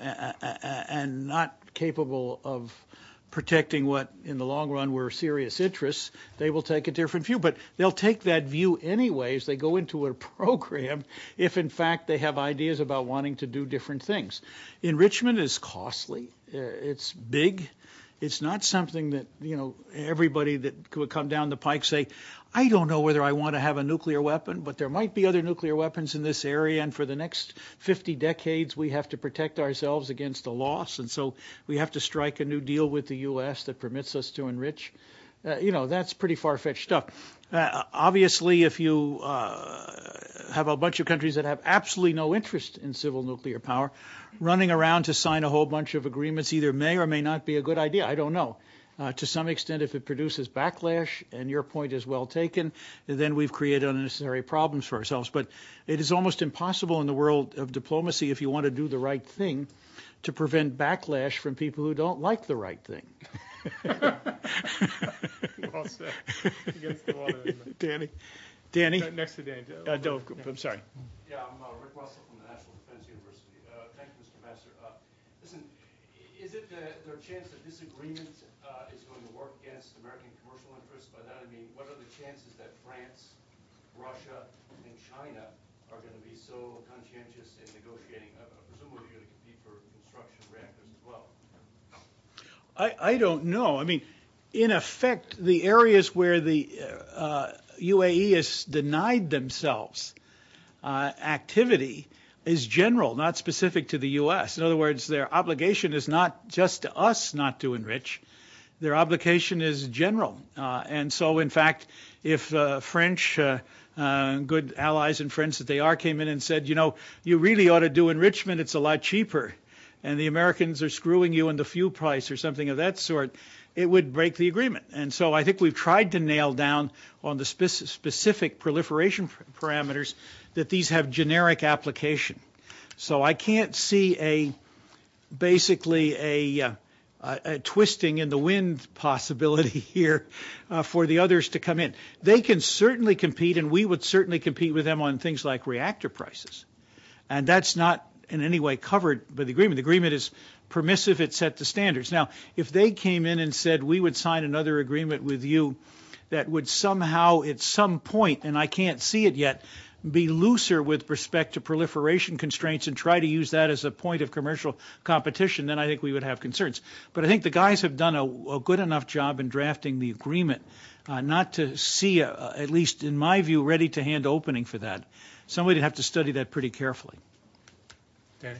not capable of protecting what in the long run were serious interests, they will take a different view. But they'll take that view anyway as they go into a program if in fact they have ideas about wanting to do different things. Enrichment is costly. It's big. It's not something that, everybody that could come down the pike say, I don't know whether I want to have a nuclear weapon, but there might be other nuclear weapons in this area, and for the next 50 decades we have to protect ourselves against a loss, and so we have to strike a new deal with the U.S. that permits us to enrich. That's pretty far-fetched stuff. Obviously, if you have a bunch of countries that have absolutely no interest in civil nuclear power, running around to sign a whole bunch of agreements either may or may not be a good idea. I don't know. To some extent, if it produces backlash, and your point is well taken, then we've created unnecessary problems for ourselves. But it is almost impossible in the world of diplomacy, if you want to do the right thing, to prevent backlash from people who don't like the right thing. Well said. Against the wall. Danny? Next to Danny. I'm sorry. Yeah, I'm Rick Russell from the National Defense University. Thank you, Mr. Ambassador. Listen, is it there a chance that this agreement is going to work against American commercial interests? By that I mean, what are the chances that France, Russia, and China are going to be so conscientious in negotiating? Presumably you're going to compete for construction reactors as well. I don't know. I mean, in effect, the areas where the UAE has denied themselves activity is general, not specific to the U.S. In other words, their obligation is not just to us not to enrich. Their obligation is general. And so, in fact, if French, good allies and friends that they are, came in and said, you know, you really ought to do enrichment, it's a lot cheaper, and the Americans are screwing you in the fuel price or something of that sort, it would break the agreement. And so I think we've tried to nail down on the specific proliferation parameters that these have generic application. So I can't see basically a twisting in the wind possibility here for the others to come in. They can certainly compete, and we would certainly compete with them on things like reactor prices. And that's not in any way covered by the agreement. The agreement is permissive. It set the standards. Now, if they came in and said we would sign another agreement with you that would somehow at some point, and I can't see it yet, be looser with respect to proliferation constraints and try to use that as a point of commercial competition, then I think we would have concerns. But I think the guys have done a good enough job in drafting the agreement not to see, at least in my view, ready-to-hand opening for that. Somebody would have to study that pretty carefully. Danny?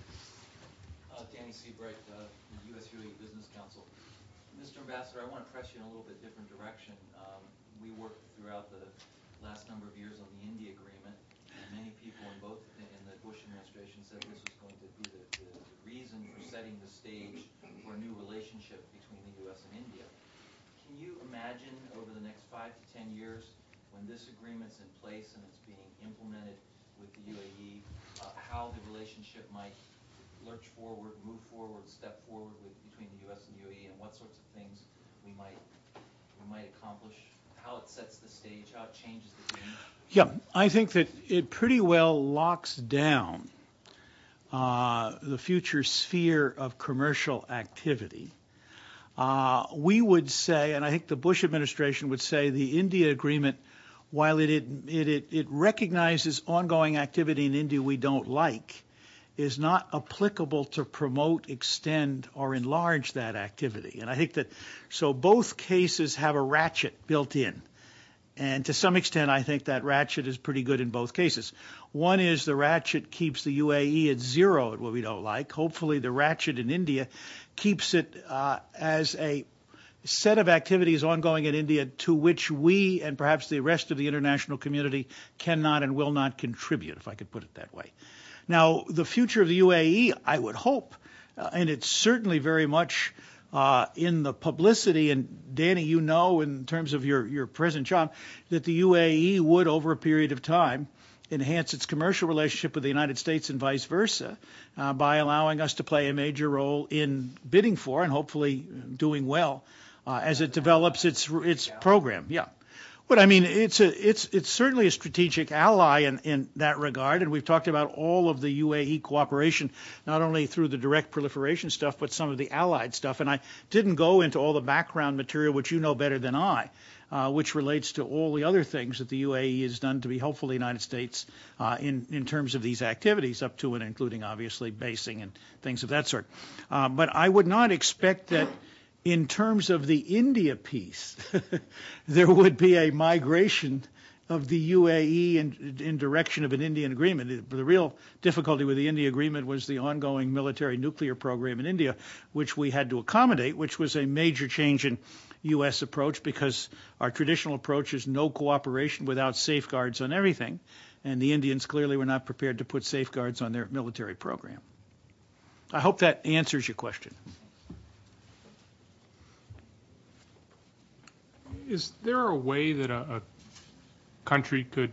Danny Seabright, the U.S.-UAE Business Council. Mr. Ambassador, I want to press you in a little bit different direction. We worked throughout the last number of years on the India agreement, and many people in the Bush administration said this was going to be the reason for setting the stage for a new relationship between the U.S. and India. Can you imagine over the next 5 to 10 years when this agreement's in place and it's being implemented with the UAE, how the relationship might lurch forward, move forward, step forward between the U.S. and the UAE, and what sorts of things we might accomplish, how it sets the stage, how it changes the game? Yeah, I think that it pretty well locks down the future sphere of commercial activity. We would say, and I think the Bush administration would say, the India agreement, while it recognizes ongoing activity in India we don't like, is not applicable to promote, extend, or enlarge that activity. And I think that, so both cases have a ratchet built in. And to some extent, I think that ratchet is pretty good in both cases. One is the ratchet keeps the UAE at zero at what we don't like. Hopefully the ratchet in India keeps it as a set of activities ongoing in India to which we and perhaps the rest of the international community cannot and will not contribute, if I could put it that way. Now, the future of the UAE, I would hope, and it's certainly very much in the publicity, and Danny, you know, in terms of your present job, that the UAE would, over a period of time, enhance its commercial relationship with the United States and vice versa by allowing us to play a major role in bidding for and hopefully doing well as it develops its program. Yeah. But I mean, it's certainly a strategic ally in that regard, and we've talked about all of the UAE cooperation, not only through the direct proliferation stuff, but some of the allied stuff. And I didn't go into all the background material, which you know better than I, which relates to all the other things that the UAE has done to be helpful to the United States in terms of these activities, up to and including, obviously, basing and things of that sort. But I would not expect that in terms of the India piece, there would be a migration of the UAE in direction of an Indian agreement. The real difficulty with the India agreement was the ongoing military nuclear program in India, which we had to accommodate, which was a major change in U.S. approach, because our traditional approach is no cooperation without safeguards on everything, and the Indians clearly were not prepared to put safeguards on their military program. I hope that answers your question. Is there a way that a country could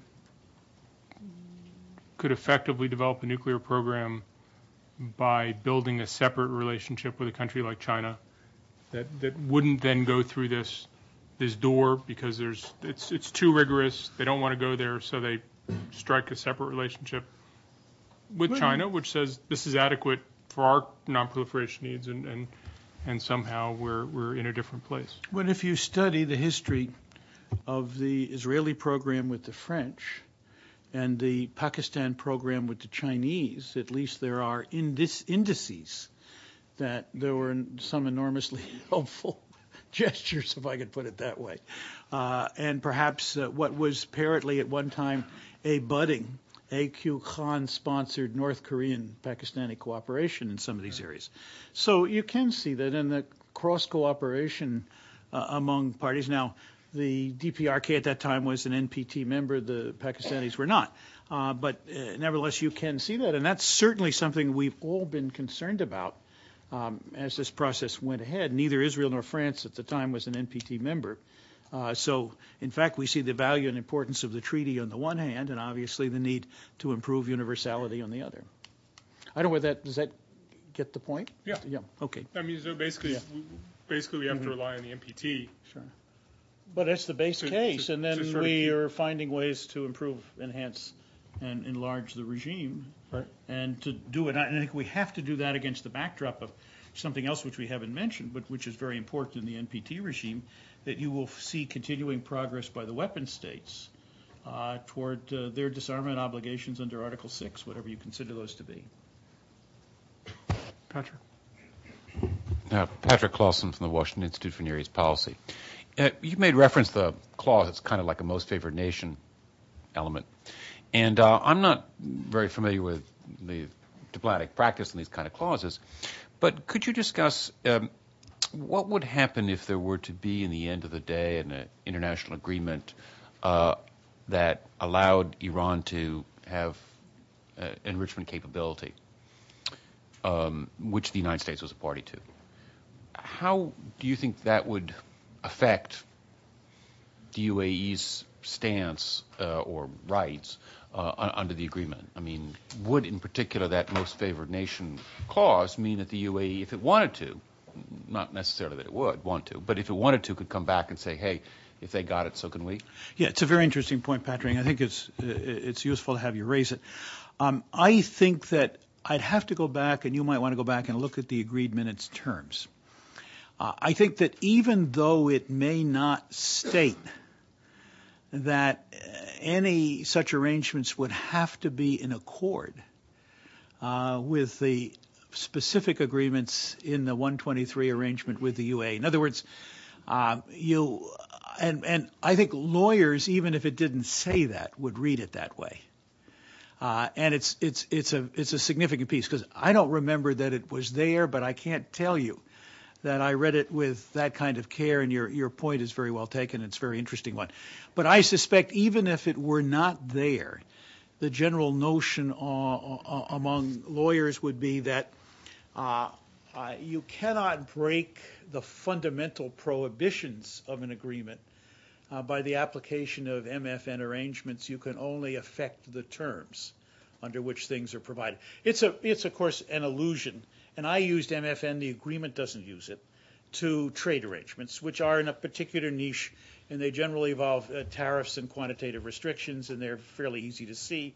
effectively develop a nuclear program by building a separate relationship with a country like China that wouldn't then go through this door because it's too rigorous. They don't want to go there, so they strike a separate relationship with China, which says this is adequate for our non-proliferation needs, and somehow we're in a different place. But if you study the history of the Israeli program with the French and the Pakistan program with the Chinese, at least there are indices that there were some enormously helpful gestures, if I could put it that way. And perhaps what was apparently at one time a budding A.Q. Khan-sponsored North Korean-Pakistani cooperation in some of these areas. So you can see that in the cross-cooperation among parties. Now, the DPRK at that time was an NPT member. The Pakistanis were not. But nevertheless, you can see that. And that's certainly something we've all been concerned about as this process went ahead. Neither Israel nor France at the time was an NPT member. So, in fact, we see the value and importance of the treaty on the one hand, and obviously the need to improve universality on the other. I don't know whether does that get the point? Yeah. Yeah. Okay. I mean, so basically, we have to rely on the NPT. Sure. But that's the base case, and then we are finding ways to improve, enhance, and enlarge the regime. Right. And to do it, I think we have to do that against the backdrop of something else which we haven't mentioned, but which is very important in the NPT regime, that you will see continuing progress by the weapon states toward their disarmament obligations under Article 6, whatever you consider those to be. Patrick. Patrick Clausen from the Washington Institute for Near East Policy. You made reference to the clause. It's kind of like a most favored nation element. And I'm not very familiar with the diplomatic practice in these kind of clauses, but could you discuss what would happen if there were to be, in the end of the day, an international agreement that allowed Iran to have enrichment capability, which the United States was a party to? How do you think that would affect the UAE's stance or rights under the agreement? I mean, would in particular that most favored nation clause mean that the UAE, if it wanted to, not necessarily that it would want to, but if it wanted to, could come back and say, hey, if they got it, so can we? Yeah, it's a very interesting point, Patrick. I think it's useful to have you raise it. I think that I'd have to go back, and you might want to go back and look at the agreed minutes terms. I think that even though it may not state that any such arrangements would have to be in accord with the specific agreements in the 123 arrangement with the UAE. In other words, and I think lawyers, even if it didn't say that, would read it that way. And it's a significant piece, because I don't remember that it was there, but I can't tell you that I read it with that kind of care, and your point is very well taken. It's a very interesting one. But I suspect even if it were not there, the general notion among lawyers would be that you cannot break the fundamental prohibitions of an agreement by the application of MFN arrangements. You can only affect the terms under which things are provided. It's of course an illusion. And I used MFN, the agreement doesn't use it, to trade arrangements, which are in a particular niche, and they generally involve tariffs and quantitative restrictions, and they're fairly easy to see.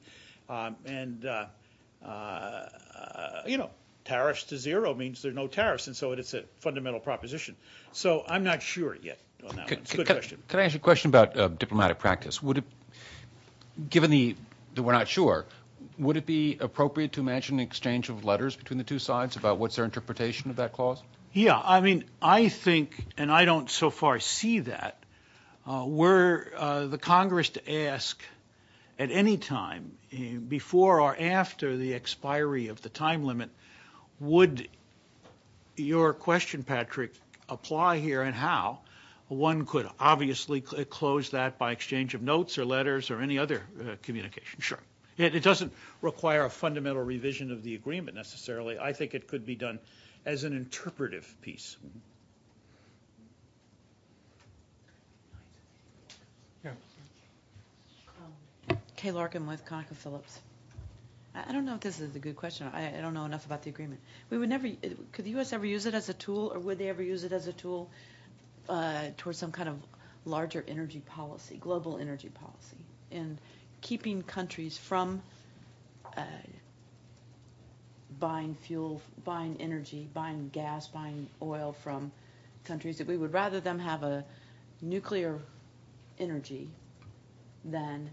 Tariffs to zero means there are no tariffs, and so it's a fundamental proposition. So I'm not sure yet on that one. It's a good question. Can I ask you a question about diplomatic practice? Would it, given that we're not sure, would it be appropriate to imagine an exchange of letters between the two sides about what's their interpretation of that clause? Yeah, I mean, I think, and I don't so far see that, were the Congress to ask at any time, before or after the expiry of the time limit, would your question, Patrick, apply here, and how? One could obviously close that by exchange of notes or letters or any other communication. Sure. It doesn't require a fundamental revision of the agreement necessarily. I think it could be done as an interpretive piece. Kay Larkin with ConocoPhillips. I don't know if this is a good question. I don't know enough about the agreement. We would never. Could the U.S. ever use it as a tool, or would they ever use it as a tool towards some kind of larger energy policy, global energy policy, in keeping countries from buying fuel, buying energy, buying gas, buying oil from countries? That we would rather them have a nuclear energy than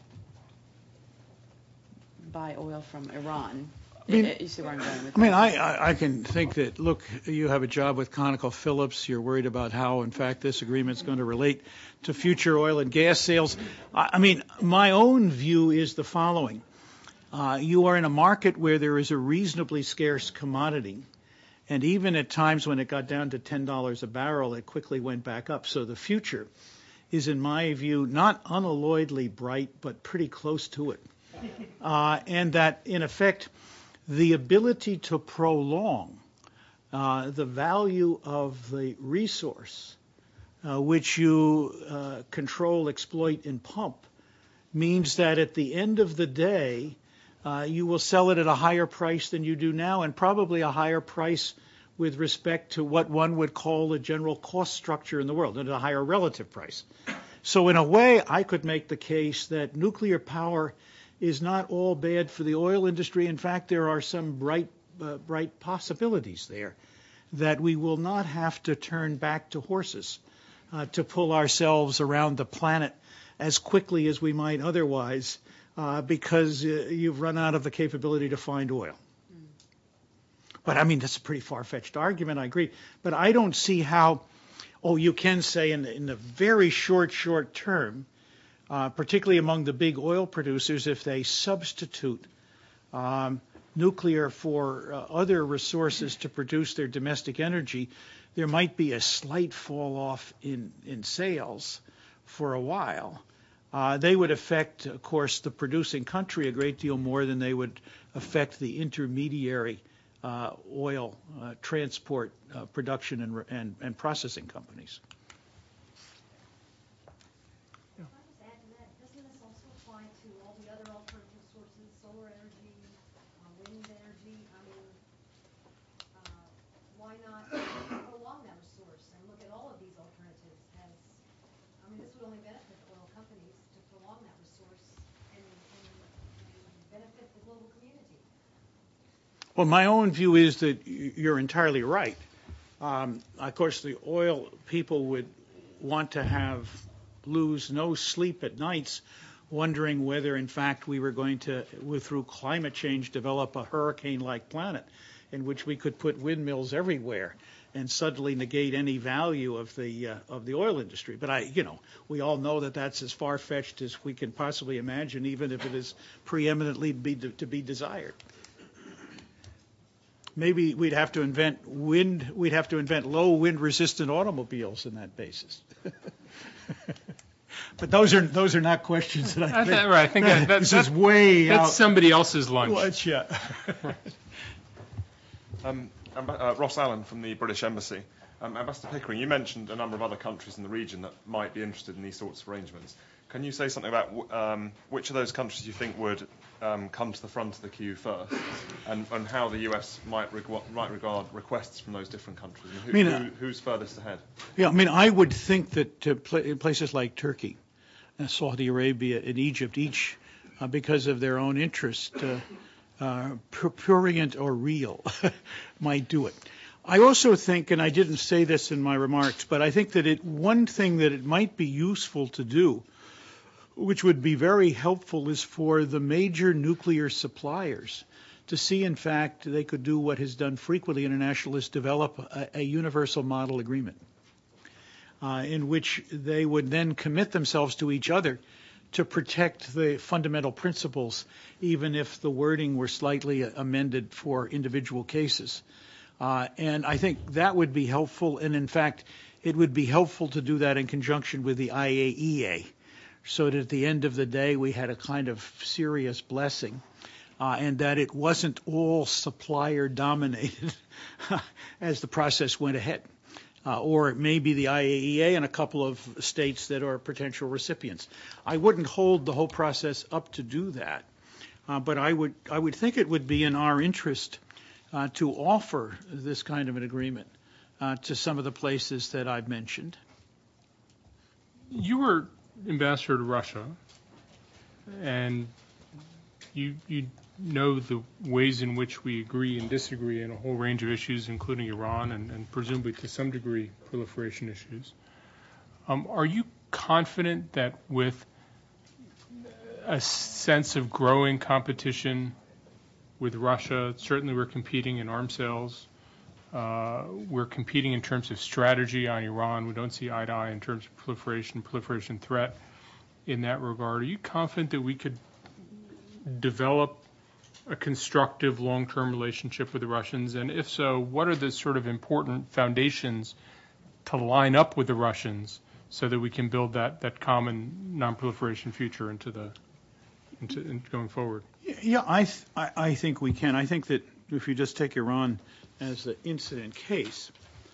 buy oil from Iran. You see where I'm going with that? I can think that, look, you have a job with ConocoPhillips. You're worried about how, in fact, this agreement is going to relate to future oil and gas sales. My own view is the following. You are in a market where there is a reasonably scarce commodity. And even at times when it got down to $10 a barrel, it quickly went back up. So the future is, in my view, not unalloyedly bright, but pretty close to it. And that, in effect, the ability to prolong the value of the resource which you control, exploit, and pump means that at the end of the day, you will sell it at a higher price than you do now, and probably a higher price with respect to what one would call the general cost structure in the world, and at a higher relative price. So in a way, I could make the case that nuclear power is not all bad for the oil industry. In fact, there are some bright possibilities there, that we will not have to turn back to horses to pull ourselves around the planet as quickly as we might otherwise, because you've run out of the capability to find oil. But that's a pretty far-fetched argument, I agree. But I don't see how, you can say in the very short term, particularly among the big oil producers, if they substitute nuclear for other resources to produce their domestic energy, there might be a slight fall off in sales for a while. They would affect, of course, the producing country a great deal more than they would affect the intermediary oil transport, production, and processing companies. Well, my own view is that you're entirely right. Of course, the oil people would want to lose no sleep at nights wondering whether, in fact, we were going to, through climate change, develop a hurricane-like planet in which we could put windmills everywhere and suddenly negate any value of the oil industry. But we all know that that's as far-fetched as we can possibly imagine, even if it is preeminently to be desired. Maybe we'd have to invent low wind-resistant automobiles in that basis. But those are not questions that I think. Right. I think this is way out. That's somebody else's lunch. Yeah. Ross Allen from the British Embassy. Ambassador Pickering, you mentioned a number of other countries in the region that might be interested in these sorts of arrangements. Can you say something about which of those countries you think would come to the front of the queue first, and how the US might regard requests from those different countries? Who's furthest ahead? Yeah, I would think that in places like Turkey, Saudi Arabia, and Egypt, each because of their own interest, prurient or real, might do it. I also think, and I didn't say this in my remarks, but I think that one thing that it might be useful to do, which would be very helpful, is for the major nuclear suppliers to see, in fact, they could do what is done frequently internationally, is develop a universal model agreement in which they would then commit themselves to each other to protect the fundamental principles, even if the wording were slightly amended for individual cases. And I think that would be helpful, and in fact, it would be helpful to do that in conjunction with the IAEA, so that at the end of the day we had a kind of serious blessing, and that it wasn't all supplier dominated as the process went ahead. or it may be the IAEA and a couple of states that are potential recipients. I wouldn't hold the whole process up to do that, but I would think it would be in our interest to offer this kind of an agreement to some of the places that I've mentioned. You were ambassador to Russia, and you know the ways in which we agree and disagree on a whole range of issues, including Iran and presumably to some degree proliferation issues. Are you confident that with a sense of growing competition with Russia, certainly we're competing in arms sales, we're competing in terms of strategy on Iran, we don't see eye to eye in terms of proliferation threat in that regard, are you confident that we could develop a constructive long-term relationship with the Russians? And if so, what are the sort of important foundations to line up with the Russians so that we can build that common non-proliferation future into going forward? Yeah, I think we can. I think that if you just take Iran as the incident case,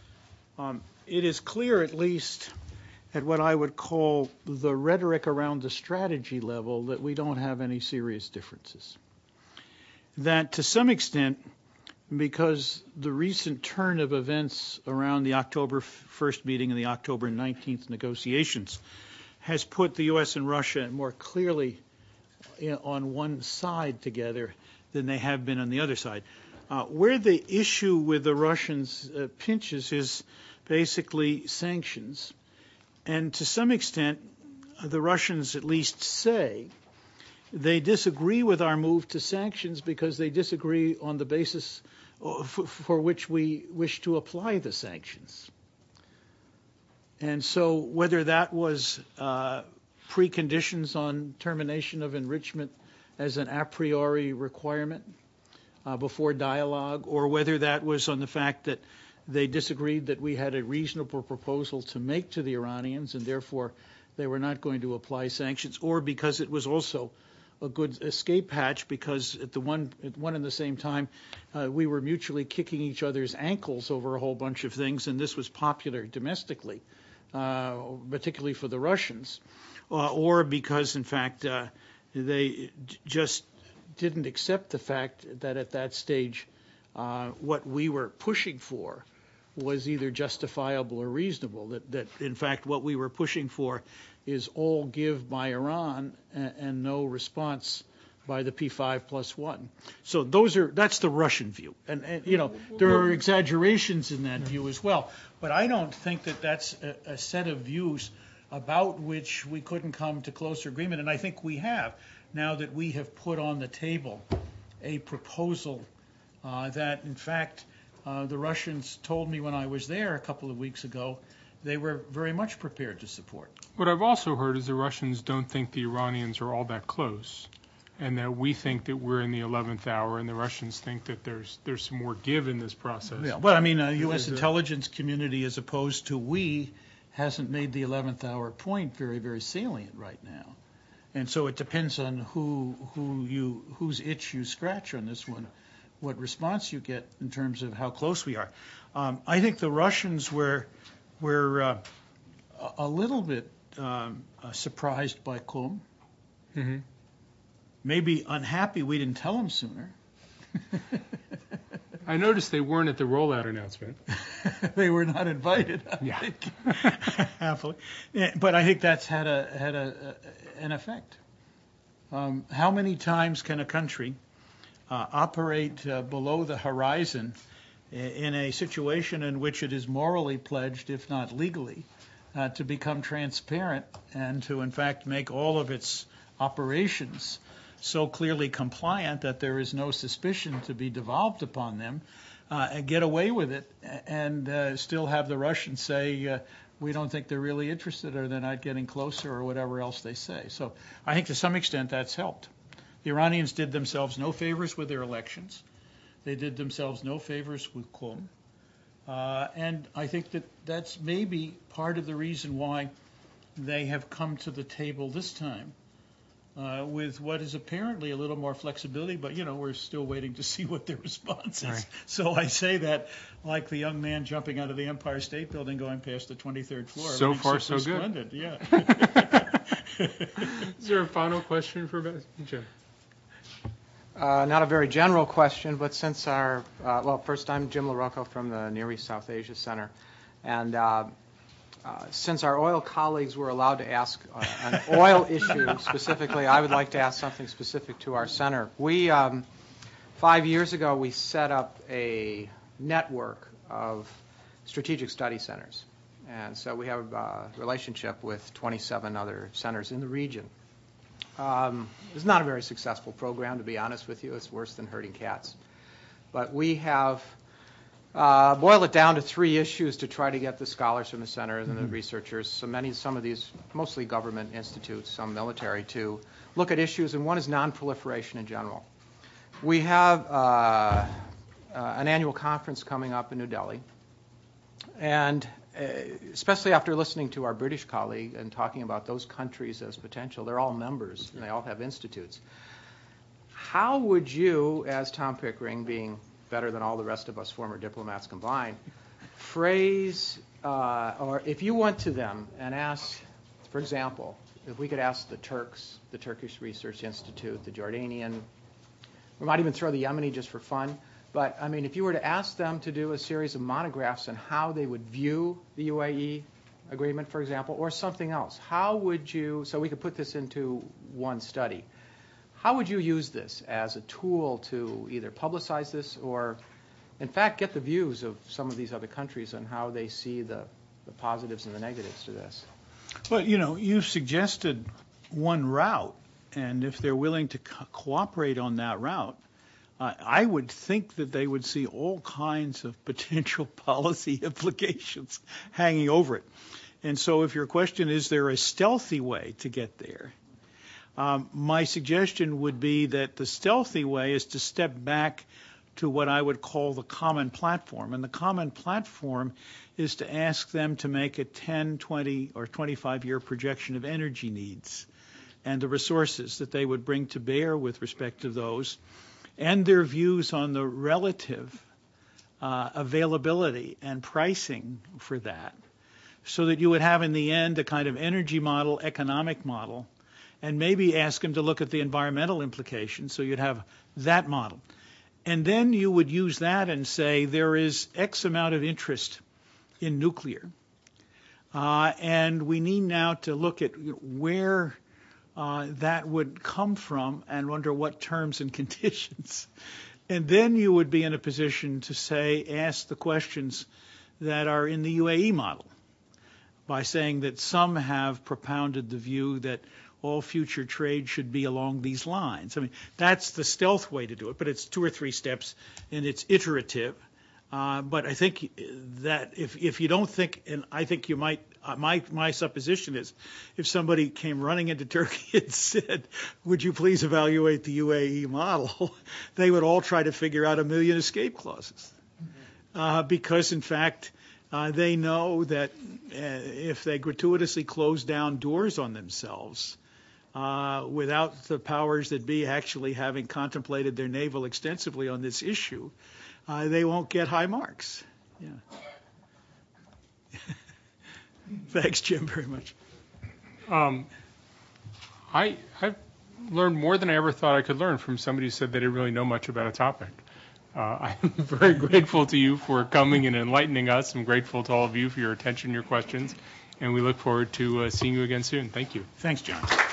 it is clear, at least at what I would call the rhetoric around the strategy level, that we don't have any serious differences. That to some extent, because the recent turn of events around the October 1st meeting and the October 19th negotiations has put the U.S. and Russia more clearly on one side together than they have been on the other side. Where the issue with the Russians pinches is basically sanctions. And to some extent, the Russians at least say they disagree with our move to sanctions because they disagree on the basis for which we wish to apply the sanctions. And so whether that was preconditions on termination of enrichment as an a priori requirement before dialogue, or whether that was on the fact that they disagreed that we had a reasonable proposal to make to the Iranians and therefore they were not going to apply sanctions, or because it was also a good escape hatch because at one and the same time we were mutually kicking each other's ankles over a whole bunch of things, and this was popular domestically, particularly for the Russians, or because in fact they just didn't accept the fact that at that stage what we were pushing for was either justifiable or reasonable, that in fact what we were pushing for is all give by Iran and no response by the P5+1. So that's the Russian view. And there are exaggerations in that view as well. But I don't think that that's a set of views about which we couldn't come to closer agreement. And I think we have, now that we have put on the table a proposal that, in fact, the Russians told me when I was there a couple of weeks ago they were very much prepared to support. What I've also heard is the Russians don't think the Iranians are all that close, and that we think that we're in the 11th hour, and the Russians think that there's some more give in this process. Yeah, well, I mean, the U.S. intelligence community, as opposed to we, hasn't made the 11th hour point very, very salient right now. And so it depends on whose itch you scratch on this one, what response you get in terms of how close we are. I think the Russians were a little bit surprised by Qom. Mm-hmm. Maybe unhappy we didn't tell them sooner. I noticed they weren't at the rollout announcement. They were not invited, I think. Happily. But I think that's had an effect. How many times can a country operate below the horizon in a situation in which it is morally pledged, if not legally, to become transparent and to, in fact, make all of its operations so clearly compliant that there is no suspicion to be devolved upon them, and get away with it, and still have the Russians say, we don't think they're really interested, or they're not getting closer, or whatever else they say. So I think to some extent that's helped. The Iranians did themselves no favors with their elections. They did themselves no favors with Qom. And I think that that's maybe part of the reason why they have come to the table this time with what is apparently a little more flexibility, but we're still waiting to see what their response is. Right. So I say that like the young man jumping out of the Empire State Building going past the 23rd floor. So far, so good. Splendid, yeah. Is there a final question for Jim? Not a very general question, but since first I'm Jim LaRocco from the Near East South Asia Center, and since our oil colleagues were allowed to ask an oil issue specifically, I would like to ask something specific to our center. We, 5 years ago, we set up a network of strategic study centers, and so we have a relationship with 27 other centers in the region. It's not a very successful program, to be honest with you. It's worse than herding cats. But we have boiled it down to 3 issues to try to get the scholars from the center and the researchers, some of these, mostly government institutes, some military, to look at issues, and one is non-proliferation in general. We have an annual conference coming up in New Delhi, and especially after listening to our British colleague and talking about those countries as potential, they're all members and they all have institutes. How would you, as Tom Pickering, being better than all the rest of us former diplomats combined, phrase, or if you went to them and asked, for example, if we could ask the Turks, the Turkish Research Institute, the Jordanian, we might even throw the Yemeni just for fun, but, I mean, if you were to ask them to do a series of monographs on how they would view the UAE agreement, for example, or something else, how would you, so we could put this into one study, how would you use this as a tool to either publicize this or, in fact, get the views of some of these other countries on how they see the positives and the negatives to this? Well, you've suggested one route, and if they're willing to cooperate on that route, I would think that they would see all kinds of potential policy implications hanging over it. And so if your question is there a stealthy way to get there, my suggestion would be that the stealthy way is to step back to what I would call the common platform. And the common platform is to ask them to make a 10, 20, or 25-year projection of energy needs and the resources that they would bring to bear with respect to those, and their views on the relative availability and pricing for that, so that you would have in the end a kind of energy model, economic model, and maybe ask them to look at the environmental implications, so you'd have that model. And then you would use that and say there is X amount of interest in nuclear, and we need now to look at where that would come from and under what terms and conditions. And then you would be in a position to say, ask the questions that are in the UAE model by saying that some have propounded the view that all future trade should be along these lines. I mean, that's the stealth way to do it, but it's 2 or 3 steps and it's iterative. But I think that if you don't think, and I think you might, my supposition is, if somebody came running into Turkey and said, would you please evaluate the UAE model, they would all try to figure out 1 million escape clauses. Because, in fact, they know that if they gratuitously close down doors on themselves, without the powers that be actually having contemplated their navel extensively on this issue, they won't get high marks. Yeah. Thanks, Jim, very much. I've learned more than I ever thought I could learn from somebody who said they didn't really know much about a topic. I'm very grateful to you for coming and enlightening us. I'm grateful to all of you for your attention, your questions, and we look forward to seeing you again soon. Thank you. Thanks, John.